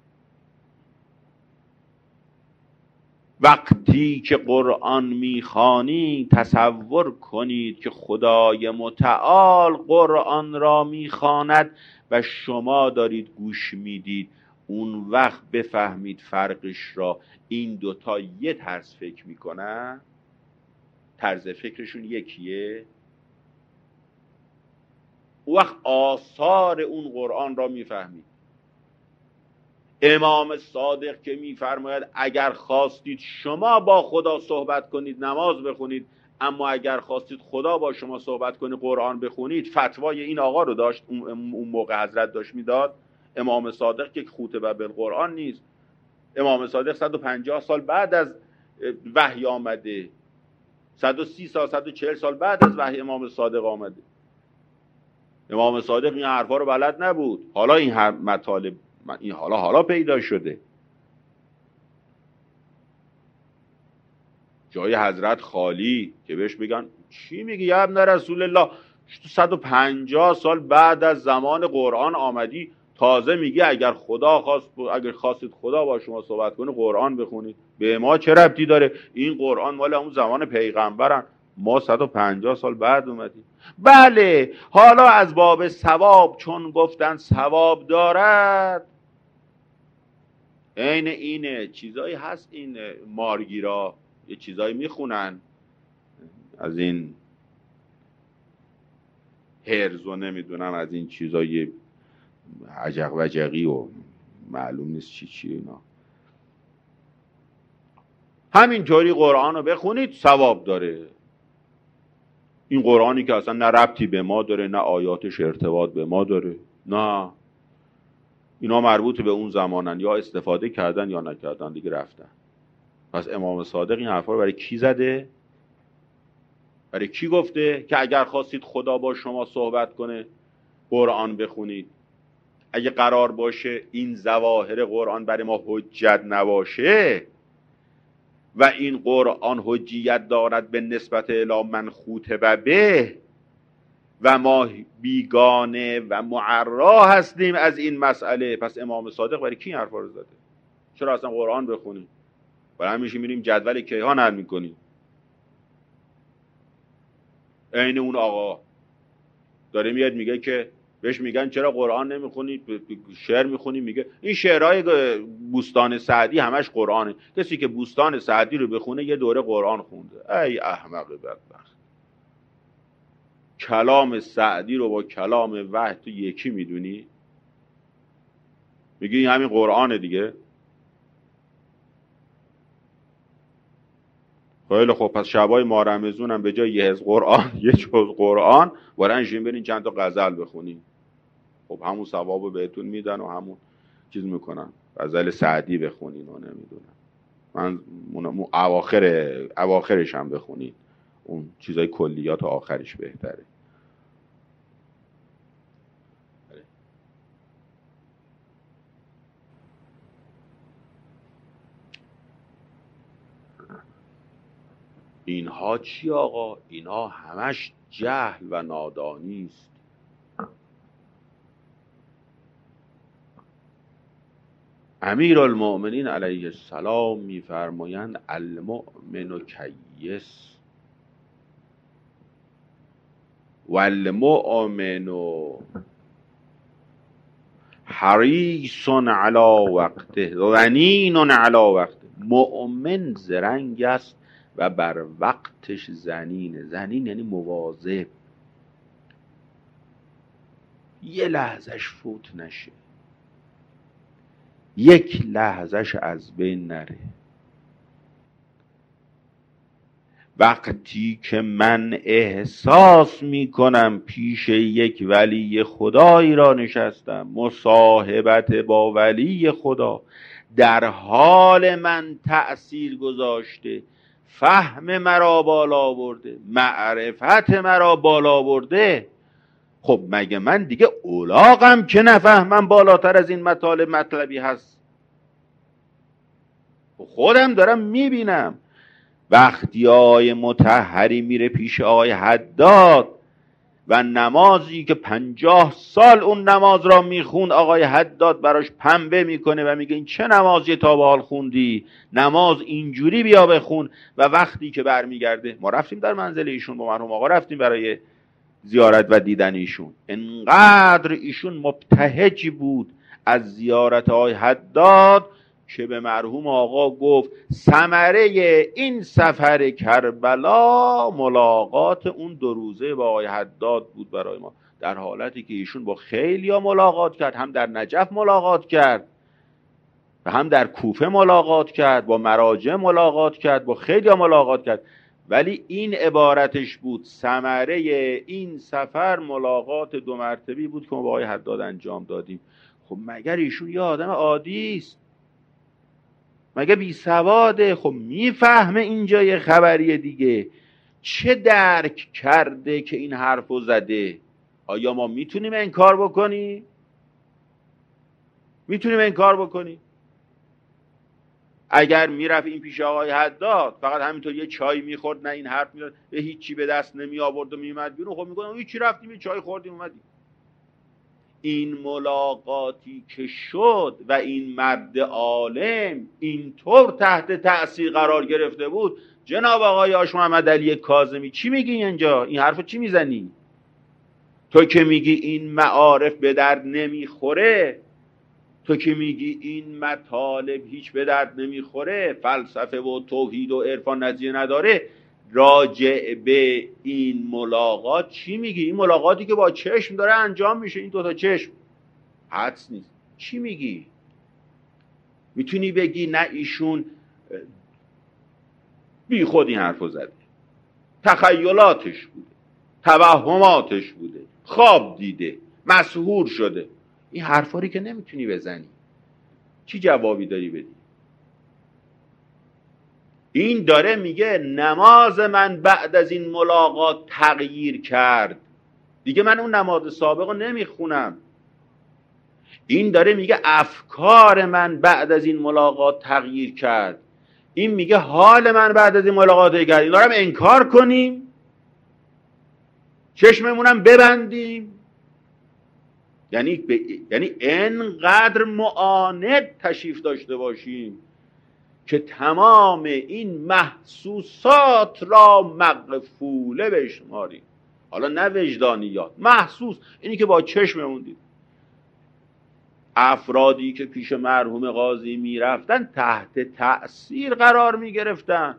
وقتی که قرآن میخوانی تصور کنید که خدای متعال قرآن را میخواند و شما دارید گوش میدید، اون وقت بفهمید فرقش را. این دوتا یه طرز فکر میکنن، طرز فکرشون یکیه. اون وقت آثار اون قرآن را میفهمید. امام صادق که میفرماید اگر خواستید شما با خدا صحبت کنید نماز بخونید، اما اگر خواستید خدا با شما صحبت کنه قرآن بخونید، فتوای این آقا رو داشت اون موقع حضرت داشت میداد. امام صادق که خوتبه بالقرآن نیست. امام صادق 150 سال بعد از وحی آمده، 130 سال 140 سال بعد از وحی امام صادق آمده. امام صادق این حرفا رو بلد نبود. حالا این مطالب این حالا پیدا شده. جای حضرت خالی که بهش بگن چی میگی یا ابن رسول الله، 150 سال بعد از زمان قرآن آمدی تازه میگی اگر خواستید خدا با شما صحبت کنه قرآن بخونید. به ما چه ربطی داره؟ این قرآن مال اون زمان پیغمبرن. ما 150 سال بعد اومدیم. بله حالا از باب ثواب چون گفتن ثواب دارد، عین اینه چیزایی هست، این مارگیرا یه چیزایی میخونن از این هرز و نمیدونم از این چیزای عجق وجقی و معلوم نیست چی اینا. همینطوری قرآن رو بخونید ثواب داره. این قرآنی که اصلا نه ربطی به ما داره، نه آیاتش ارتباط به ما داره، نه، اینا مربوط به اون زمانن، یا استفاده کردن یا نکردن دیگه رفتن. پس امام صادق این حرفا رو برای کی زده؟ برای کی گفته که اگر خواستید خدا با شما صحبت کنه قرآن بخونید؟ اگه قرار باشه این ظواهر قرآن برای ما حجت نباشه و این قرآن حجیت دارد به نسبت الی من خوطب به و ما بیگانه و معرا هستیم از این مسئله، پس امام صادق برای کی حرفا رو زده؟ چرا اصلا قرآن بخونیم؟ برای همیشه میریم جدول کیهان حل میکنیم. عین اون آقا داره میاد میگه که بهش میگن چرا قرآن نمیخونی، شعر میخونی، میگه این شعرهای بوستان سعدی همش قرآنه. کسی که بوستان سعدی رو بخونه یه دوره قرآن خونده. ای احمق بدبخت، کلام سعدی رو با کلام وحی تو یکی میدونی؟ میگه این همین قرآنه دیگه. خیلی خب، پس شبای ماه رمضون هم به جای یه حزب قرآن یه جزء قرآن برنشین برین چند تا غزل بخونین. خب همون ثوابو بهتون میدن و همون چیز میکنن، غزل سعدی بخونین و نمیدونم من اواخرش هم بخونین، اون چیزای کلیات آخرش بهتره. اینها چی آقا؟ اینها همش جهل و نادانی است. امیرالمؤمنین علیه السلام میفرمایند المؤمن کیس و المؤمن حریص علی وقته ظنین علی وقته. مؤمن زرنگ است و بر وقتش زنینه. زنین یعنی مواظب، یه لحظهش فوت نشه، یک لحظهش از بین نره. وقتی که من احساس میکنم پیش یک ولی خدایی را نشستم، مصاحبت با ولی خدا در حال من تأثیر گذاشته، فهم مرا بالا برده، معرفت مرا بالا برده، خب مگه من دیگه اولاغم که نفهمم بالاتر از این مطلبی هست؟ خودم دارم میبینم. وقتی آقای مطهری میره پیش آقای حداد و نمازی که 50 سال اون نماز را میخوند آقای حداد براش پنبه میکنه و میگه این چه نمازی تا به حال خوندی، نماز اینجوری بیا بخون. و وقتی که برمیگرده، ما رفتیم در منزل ایشون، با مرحوم آقا رفتیم برای زیارت و دیدن ایشون، انقدر ایشون مبتهج بود از زیارت آقای حداد که به مرحوم آقا گفت ثمره این سفر کربلا ملاقات اون 2 روزه با آقای حداد بود برای ما، در حالتی که ایشون با خیلیا ملاقات کرد، هم در نجف ملاقات کرد و هم در کوفه ملاقات کرد، با مراجع ملاقات کرد، با خیلیا ملاقات کرد، ولی این عبارتش بود ثمره این سفر ملاقات 2 مرتبی بود که ما با آقای حداد انجام دادیم. خب مگر ایشون یه آدم عادی است؟ مگه بی سواده؟ خب میفهمه اینجا یه خبریه دیگه. چه درک کرده که این حرفو زده؟ آیا ما میتونیم انکار بکنیم؟ میتونیم انکار بکنیم؟ اگر میرفت این پیش آقای حداد فقط همینطور یه چای میخورد، نه این حرف میاد، به هیچی به دست نمی آورد و میومد بیرون، خب میگن هیچی رفتیم یه چای خوردیم اومدیم. این ملاقاتی که شد و این مرد عالم اینطور تحت تأثیر قرار گرفته بود، جناب آقای آش محمد علی کاظمی چی میگی اینجا؟ این حرفو چی میزنی؟ تو که میگی این معارف به درد نمیخوره، تو که میگی این مطالب هیچ به درد نمیخوره، فلسفه و توحید و عرفان نظیره نداره، راجع به این ملاقات چی میگی؟ این ملاقاتی که با چشم داره انجام میشه، این دوتا چشم حدس نیست، چی میگی؟ میتونی بگی نه ایشون بی خود این حرفو زده، تخیلاتش بوده، توهماتش بوده، خواب دیده، مسحور شده؟ این حرفایی که نمیتونی بزنی، چی جوابی داری بدی؟ این داره میگه نماز من بعد از این ملاقات تغییر کرد، دیگه من اون نماز سابق رو نمیخونم. این داره میگه افکار من بعد از این ملاقات تغییر کرد. این میگه حال من بعد از این ملاقات تغییر کرد. اینا رو هم انکار کنیم، چشممونم ببندیم؟ یعنی انقدر معاند تشریف داشته باشیم که تمام این محسوسات را مغفوله بشماریم. حالا نه وجدانیات، محسوس، اینی که با چشممون دید. افرادی که پیش مرحوم قاضی میرفتن تحت تأثیر قرار میگرفتن،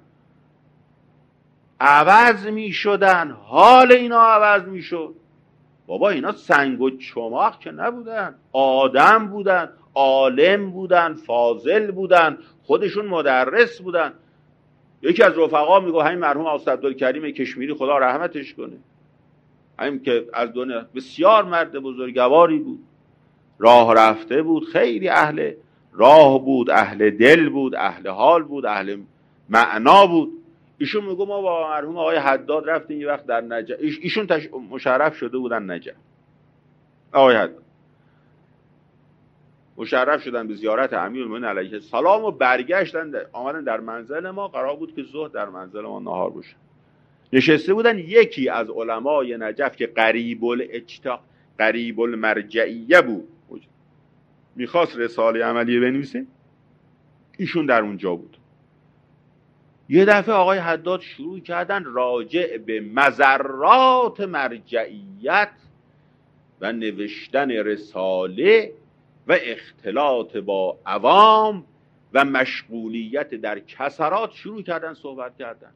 عوض میشدن، حال اینا عوض میشد. بابا اینا سنگ و چماق که نبودن، آدم بودن، عالم بودن، فاضل بودن، خودشون مدرس بودن. یکی از رفقا میگه همین مرحوم آقا عبدالکریم کشمیری خدا رحمتش کنه، همین که از دنیا بسیار مرد بزرگواری بود، راه رفته بود، خیلی اهل راه بود، اهل دل بود، اهل حال بود، اهل معنا بود. ایشون میگه ما با مرحوم آقای حداد رفتیم یه وقت در نجف، ایشون مشرف شده بودن نجف، آقای حداد مشرف شدن به زیارت امیرالمومنین علیه السلام و برگشتن آمدن در منزل ما. قرار بود که ظهر در منزل ما نهار بشه. نشسته بودن، یکی از علمای نجف که قریب المرجعیه بود، میخواست رساله عملیه بنویسه، ایشون در اونجا بود. یه دفعه آقای حداد شروع کردن راجع به مضرات مرجعیت و نوشتن رساله و اختلاط با عوام و مشغولیت در کسرات شروع کردن صحبت کردن.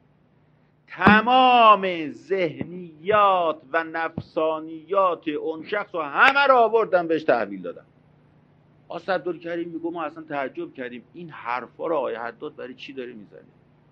تمام ذهنیات و نفسانیات اون شخص رو همه رو آوردن بهش تحویل دادن. اسدالکریم میگه ما اصلا تعجب کردیم این حرفا رو آقای حداد برای چی داره میزنه.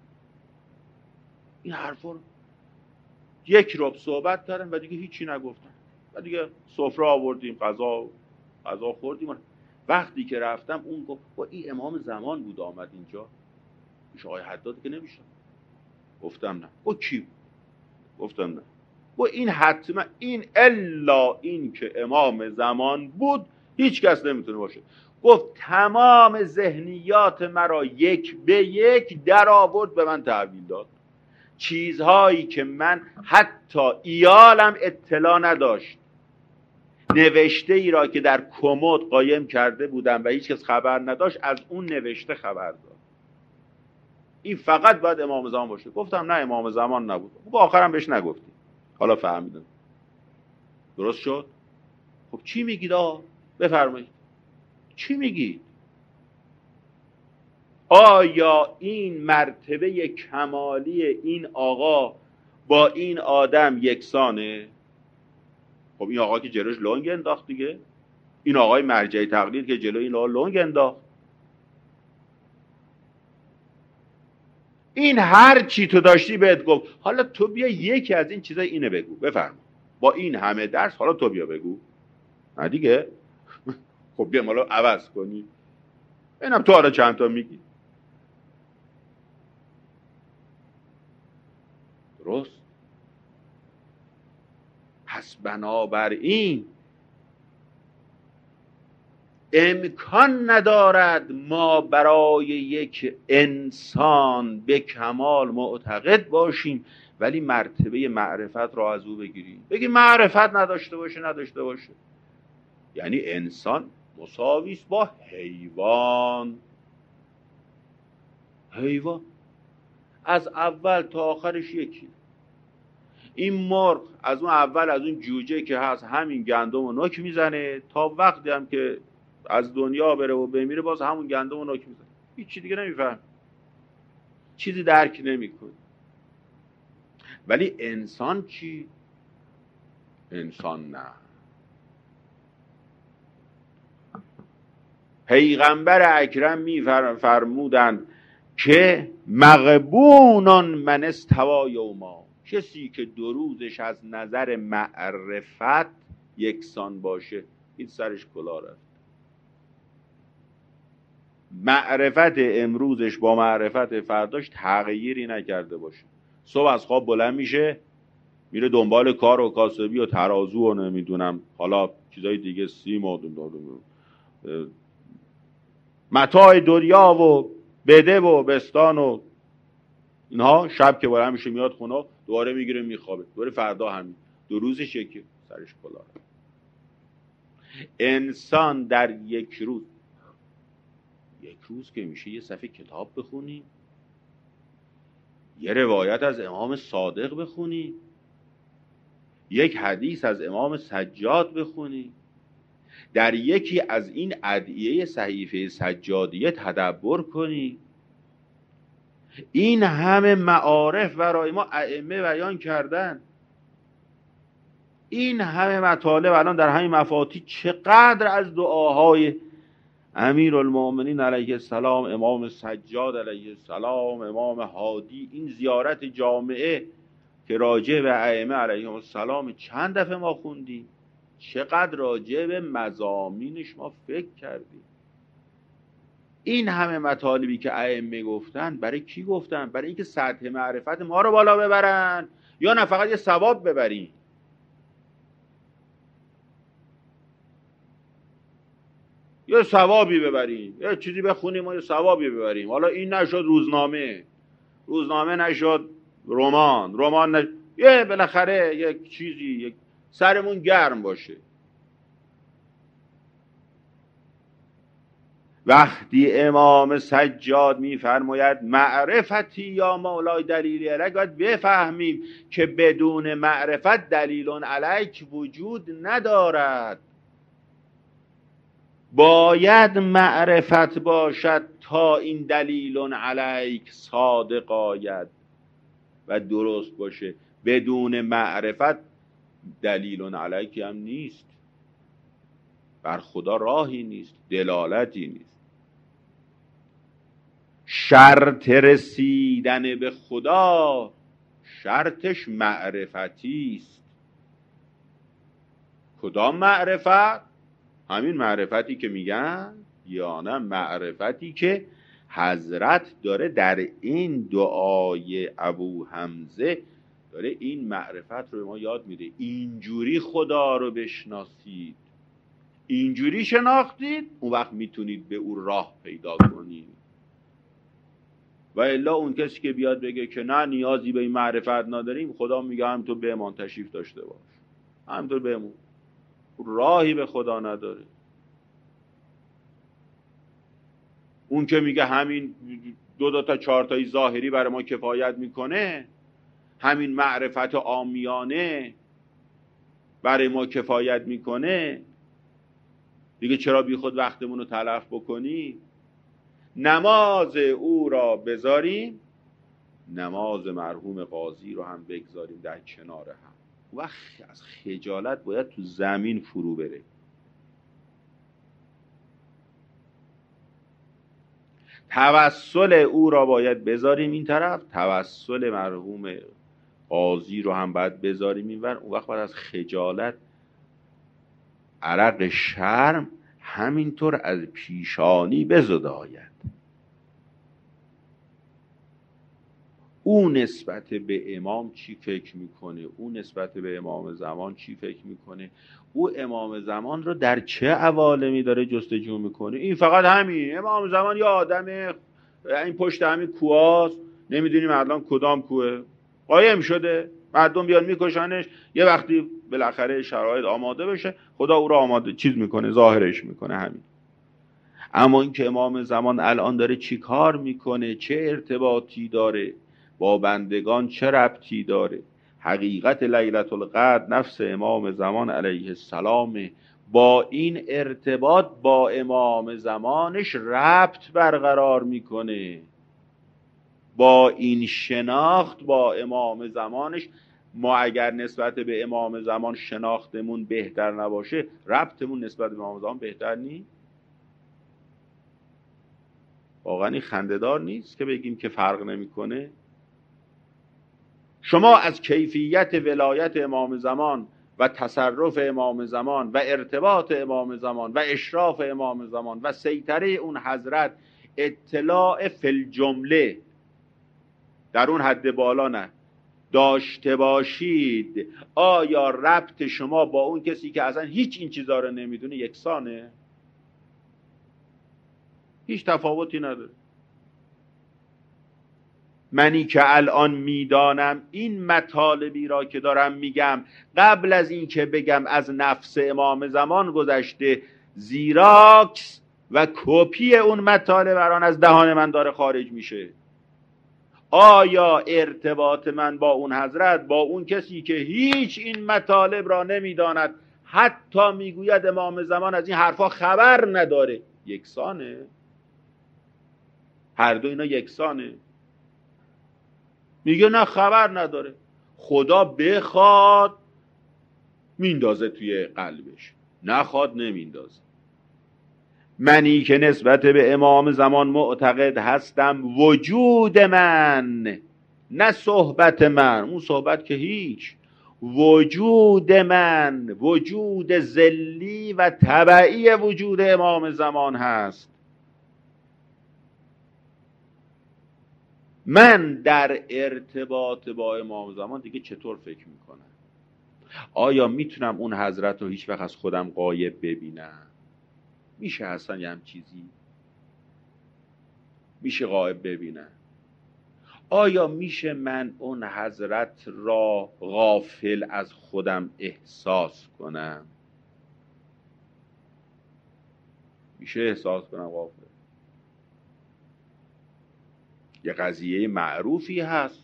این حرفا رو یک ربع صحبت کردن و دیگه هیچی نگفتن و دیگه سفره آوردیم، غذا خوردیم. وقتی که رفتم اون گفت با این امام زمان بود آمد اینجا، ایش آقای حداد که نمیشتم. گفتم نه. با کی؟ گفتم نه. با این حتما این الا این که امام زمان بود هیچ کس نمیتونه باشه. گفت تمام ذهنیات مرا یک به یک در آورد به من تحویل داد. چیزهایی که من حتی ایالم اطلاع نداشت، نوشته ای را که در کمد قایم کرده بودم و هیچ کس خبر نداشت، از اون نوشته خبر داد. این فقط باید امام زمان باشه. گفتم نه امام زمان نبود. با آخرم بهش نگفتیم. حالا فهمیدم. درست شد؟ خب چی میگید آقا؟ بفرمایید. چی میگید؟ آیا این مرتبه کمالی این آقا با این آدم یکسانه؟ خب این آقا که جلوش لنگ انداخت دیگه، این آقای مرجع تقلید که جلوی این آقا لنگ انداخت. این هر چی تو داشتی بهت گفت. حالا تو بیا یکی از این چیزا اینو بگو، بفرما. با این همه درس حالا تو بیا بگو. نه دیگه. خب بیا حالا عوض کنی. اینم تو حالا چند تا میگی. درست؟ پس بنابراین امکان ندارد ما برای یک انسان به کمال معتقد باشیم ولی مرتبه معرفت را از او بگیریم. بگیم معرفت نداشته باشه. یعنی انسان مساوی است با حیوان. حیوان از اول تا آخرش یکی. این مرغ از اون اول از اون جوجه که هست همین گندم و نوک میزنه تا وقتی هم که از دنیا بره و بمیره باز همون گندم و نوک میزنه، هیچ دیگه نمیفهم، چیزی درک نمیکنه. ولی انسان چی؟ انسان نه. پیغمبر اکرم میفرمودند که مغبونان من استوی یوما، کسی که 2 روزش از نظر معرفت یکسان باشه این سرش کلاه رفت. معرفت امروزش با معرفت فرداش تغییری نکرده باشه. صبح از خواب بلند میشه میره دنبال کار و کاسبی و ترازو و نمیدونم حالا چیزای دیگه، سیم و متاع دنیا و بده و بستان و اینها. شب که بلند میشه میاد خونه دوباره میگیره میخوابه، دوباره فردا همین. 2 روزش که سرش کلاه. انسان در یک روز که میشه یه صفحه کتاب بخونی، یه روایت از امام صادق بخونی، یک حدیث از امام سجاد بخونی، در یکی از این ادعیه صحیفه سجادیه تدبر کنی. این همه معارف برای ما ائمه بیان کردن، این همه مطالب الان در همین مفاتیح. چقدر از دعاهای امیرالمؤمنین علیه السلام، امام سجاد علیه السلام، امام هادی، این زیارت جامعه که راجع به ائمه علیهم السلام چند دفعه ما خوندیم، چقدر راجع به مضامینش ما فکر کردیم. این همه مطالبی که ائمه گفتن برای کی گفتن؟ برای اینکه سطح معرفت ما رو بالا ببرن یا نه فقط یه ثواب ببریم؟ یه ثوابی ببریم، یه چیزی بخونیم و یه ثوابی ببریم. حالا این نشد روزنامه نشد رمان نشد، یه بالاخره یک چیزی، یک سرمون گرم باشه. وقتی امام سجاد میفرماید معرفتی یا مولای دلیلی علیک، باید بفهمیم که بدون معرفت دلیل علیک وجود ندارد. باید معرفت باشد تا این دلیل علیک صادق آید و درست باشه. بدون معرفت دلیل علیک هم نیست، بر خدا راهی نیست، دلالتی نیست. شرط رسیدن به خدا شرطش معرفتی است. کدام معرفت؟ همین معرفتی که میگن، یا نه معرفتی که حضرت داره در این دعای ابو حمزه داره این معرفت رو به ما یاد میده. اینجوری خدا رو بشناسید، اینجوری شناختید، اون وقت میتونید به او راه پیدا کنید. و الا اون کسی که بیاد بگه که نه نیازی به این معرفت نداریم، خدا میگه همینطور بهمان تشریف داشته باش، همینطور بهمون، راهی به خدا نداره. اون که میگه همین 2 تا 4 تایی ظاهری برای ما کفایت میکنه، همین معرفت عامیانه برای ما کفایت میکنه، دیگه چرا بی خود وقتمون رو تلف بکنی؟ نماز او را بذاریم، نماز مرحوم قاضی رو هم بگذاریم در کنار هم. وقت از خجالت باید تو زمین فرو بره. توسل او را باید بذاریم این طرف، توسل مرحوم قاضی رو هم باید بذاریم این ور. اون وقت باید از خجالت عرق شرم همینطور از پیشانی بزداید. او نسبت به امام چی فکر میکنه؟ او نسبت به امام زمان چی فکر میکنه؟ او امام زمان رو در چه عوالمی داره جستجو میکنه؟ این فقط همین امام زمان یا آدم این پشت همین کوهاست، نمیدونیم الان کدام کوه، قایم شده، مردم بیان میکشنش، یه وقتی بالاخره شرایط آماده بشه خدا او را آماده چیز میکنه، ظاهرش میکنه. همین. اما این که امام زمان الان داره چی کار میکنه، چه ارتباطی داره با بندگان، چه ربطی داره؟ حقیقت لیلة القدر نفس امام زمان علیه السلام، با این ارتباط با امام زمانش ربط برقرار میکنه، با این شناخت با امام زمانش. ما اگر نسبت به امام زمان شناختمون بهتر نباشه، ربطمون نسبت به امام زمان بهتر نیست؟ واقعا این خنده‌دار نیست که بگیم که فرق نمیکنه؟ شما از کیفیت ولایت امام زمان و تصرف امام زمان و ارتباط امام زمان و اشراف امام زمان و سیطره اون حضرت اطلاع فی الجمله در اون حد بالا نه داشته باشید، آیا ربط شما با اون کسی که اصلا هیچ این چیزا رو نمیدونه یکسانه؟ هیچ تفاوتی نداره. منی که الان میدانم این مطالبی را که دارم میگم، قبل از این که بگم از نفس امام زمان گذشته، زیراکس و کپی اون مطالب بران از دهان من داره خارج میشه. آیا ارتباط من با اون حضرت، با اون کسی که هیچ این مطالب را نمیداند، حتی میگوید امام زمان از این حرفا خبر نداره، یکسانه؟ هر دو اینا یکسانه؟ میگه نه خبر نداره. خدا بخواد میندازه توی قلبش، نخواد نمیندازه. منی که نسبت به امام زمان معتقد هستم وجود من، نه صحبت من، اون صحبت که هیچ، وجود من وجود ذلی و تبعی وجود امام زمان هست. من در ارتباط با امام زمان دیگه چطور فکر میکنم؟ آیا میتونم اون حضرت رو هیچ وقت از خودم غایب ببینم؟ میشه اصلا یه هم چیزی؟ میشه غایب ببینم؟ آیا میشه من اون حضرت را غافل از خودم احساس کنم؟ میشه احساس کنم غافل؟ یه قضیه معروفی هست،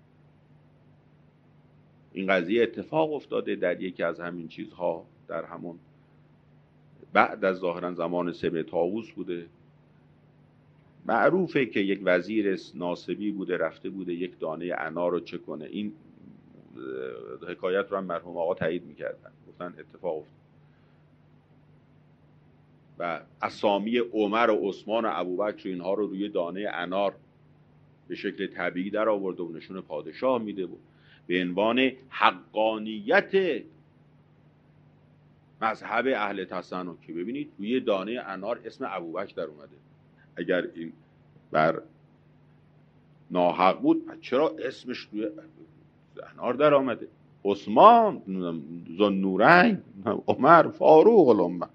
این قضیه اتفاق افتاده در یکی از همین چیزها، در همون بعد از ظاهرا زمان سبع طاووس بوده. معروفه که یک وزیر ناصبی بوده، رفته بوده یک دانه انار رو چه کنه. این حکایت رو هم مرحوم آقا تایید میکردن، گفتن اتفاق افتاد و اسامی عمر و عثمان و ابوبکر اینها رو روی دانه انار به شکل طبیعی در آورده و نشون پادشاه میده و به عنوان حقانیت مذهب اهل تسنن که ببینید روی دانه انار اسم ابوبکر در اومده. اگر این بر ناحق بود چرا اسمش روی انار در آمده؟ عثمان، ذوالنورین، عمر، فاروق الامه،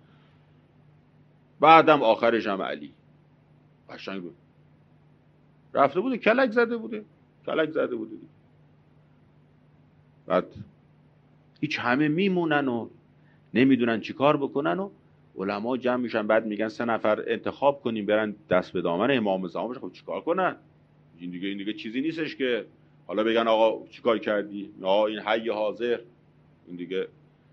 بعدم آخرش هم علی. قشنگ بود، رفته بوده کلک زده بوده بعد هیچ همه میمونن و نمیدونن چی کار بکنن و علما جمع میشن، بعد میگن 3 نفر انتخاب کنیم برن دست به دامن امام زمان بشن. خب چیکار کنن؟ این دیگه چیزی نیستش که حالا بگن آقا چیکار کردی؟ آقا این حی حاضر. این دیگه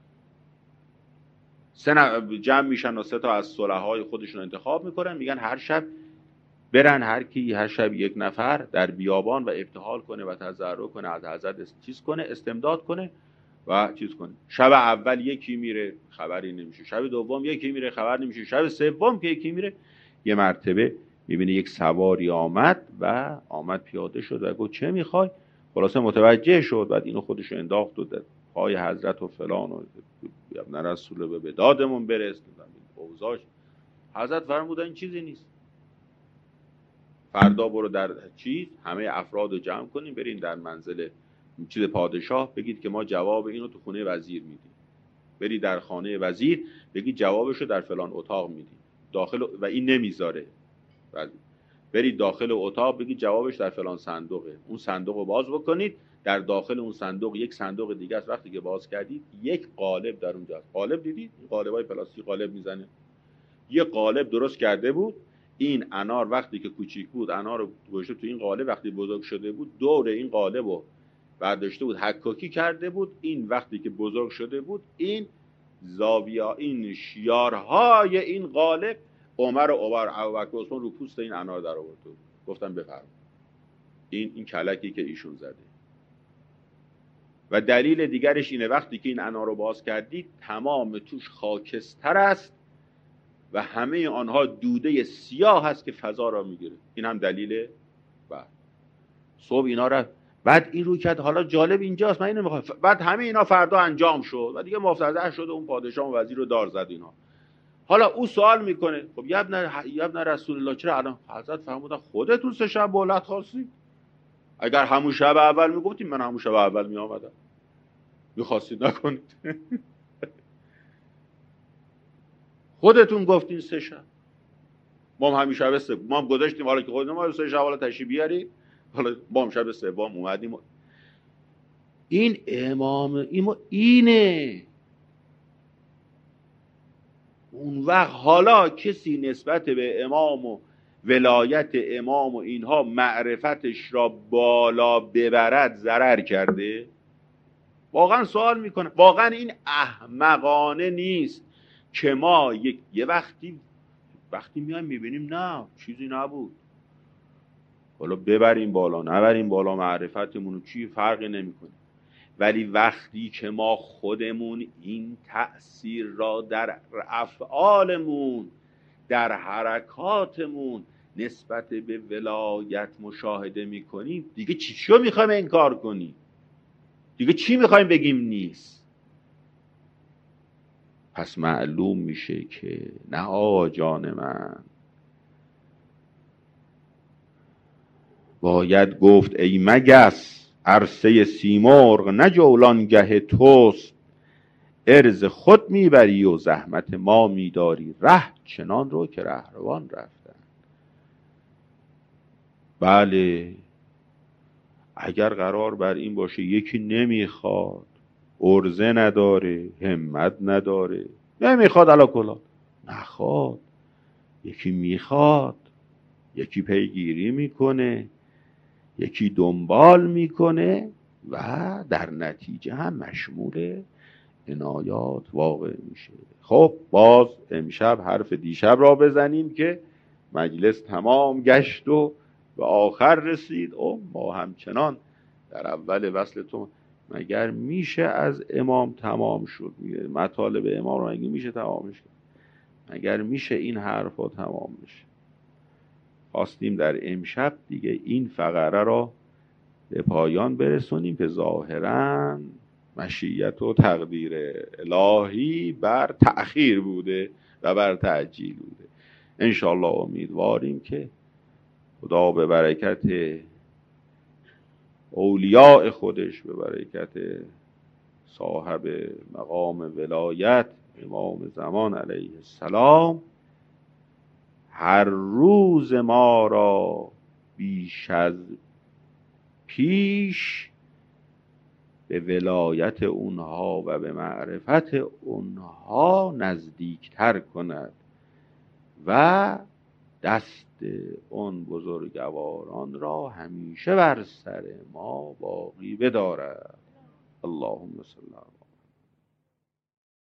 3 جمع میشن و 3 تا از صلحای خودشون انتخاب میکنن، میگن هر شب برن هر شب 1 نفر در بیابان و ابتهال کنه و تضرع کنه، از حضرت چیز کنه، استمداد کنه و چیز کنه. شب اول یکی میره خبری نمیشه، شب دوم یکی میره خبر نمیشه، شب سوم که یکی میره، یه مرتبه میبینه یک سواری آمد پیاده شد و گفت چه میخوای؟ خلاصه متوجه شد، بعد اینو خودشو انداخت و پای حضرت و فلان و ابن رسول به دادمون برس. اوضاعش حضرت فرمودن این چیزی نیست، فردا برو در همه افراد رو جمع کنیم بریم در منزل پادشاه بگید که ما جواب اینو تو خونه وزیر میدیم. برید در خانه وزیر بگید جوابشو در فلان اتاق میدیم داخل و این نمیذاره. برید داخل اتاق بگید جوابش در فلان صندوقه، اون صندوق رو باز بکنید در داخل اون صندوق یک صندوق دیگه است. وقتی که باز کردید یک قالب در اونجا است. قالب دیدید؟ قالب‌های پلاستیک قالب میزنه. یه قالب درست کرده بود. این انار وقتی که کوچیک بود انار رو گذاشته تو این قالب، وقتی بزرگ شده بود دور این قالب رو برداشته بود حکاکی کرده بود. این وقتی که بزرگ شده بود این زاویه، این شیارهای این قالب عمر و ابوبکر و عثمان رو پوست این انار در آورد. گفتم بفرمایید این کلکی که ایشون زده. و دلیل دیگرش اینه وقتی که این انار رو باز کردید تمام توش خاکستر است و همه آنها دوده سیاه هست که فضا را میگیره. این هم دلیله. صبح اینا را بعد این رو کرد. حالا جالب اینجاست، من اینو میخوام. بعد همه اینا فردا انجام شد و دیگه مفتزه شد. اون پادشاه و وزیر رو دار زد اینا. حالا او سوال میکنه خب یبن رسول الله چرا الان حضرت فرمودن خودتون 3 شب مهلت خواستید؟ اگر همون شب اول میگفتیم من همون شب اول میآمدم. میخواستید نکنید. خودتون گفتین 3 شب. ما هم همین شب سوم ما هم گذاشتیم. حالا که خودمون ما 3 شب حالا تشریف بیارید. حالا ما هم شب سوم اومدیم. این امام اینه. اون وقت حالا کسی نسبت به امام و ولایت امام و اینها معرفتش را بالا ببرد ضرر کرده؟ واقعا سوال میکنه. واقعا این احمقانه نیست که ما یه وقتی میایم میبینیم نه چیزی نبود، حالا ببریم بالا نبریم بالا معرفتمون چی فرقی نمیکنه. ولی وقتی که ما خودمون این تأثیر را در افعالمون در حرکاتمون نسبت به ولایت مشاهده میکنیم دیگه چیو میخوایم انکار کنیم؟ دیگه چی میخوایم بگیم نیست؟ پس معلوم میشه که نه آقا جان من، باید گفت ای مگس عرصه سیمرغ نه جولانگه توست، ارز خود میبری و زحمت ما میداری، ره چنان رو که رهروان رفتن. بله اگر قرار بر این باشه یکی نمیخواد، ارزه نداره، همت نداره، نمیخواد علا کلا نخواد، یکی میخواد، یکی پیگیری میکنه، یکی دنبال میکنه و در نتیجه هم مشمول عنایات واقع میشه. خب باز امشب حرف دیشب را بزنیم که مجلس تمام گشت و به آخر رسید. ما همچنان در اول وصل تو مگر میشه از امام تمام شد؟ مطالب امام را مگر میشه تمامش کرد؟ مگر میشه این حرفا تمام بشه؟ خواستیم در امشب دیگه این فقره را به پایان برسونیم که ظاهراً مشیت و تقدیر الهی بر تأخیر بوده و بر تعجیل بوده. انشاءالله امیدواریم که خدا به برکت اولیاء خودش، به برکت صاحب مقام ولایت امام زمان علیه السلام، هر روز ما را بیش از پیش به ولایت اونها و به معرفت اونها نزدیکتر کند و دست اون بزرگواران را همیشه بر سر ما باقی بدارد. اللهم صل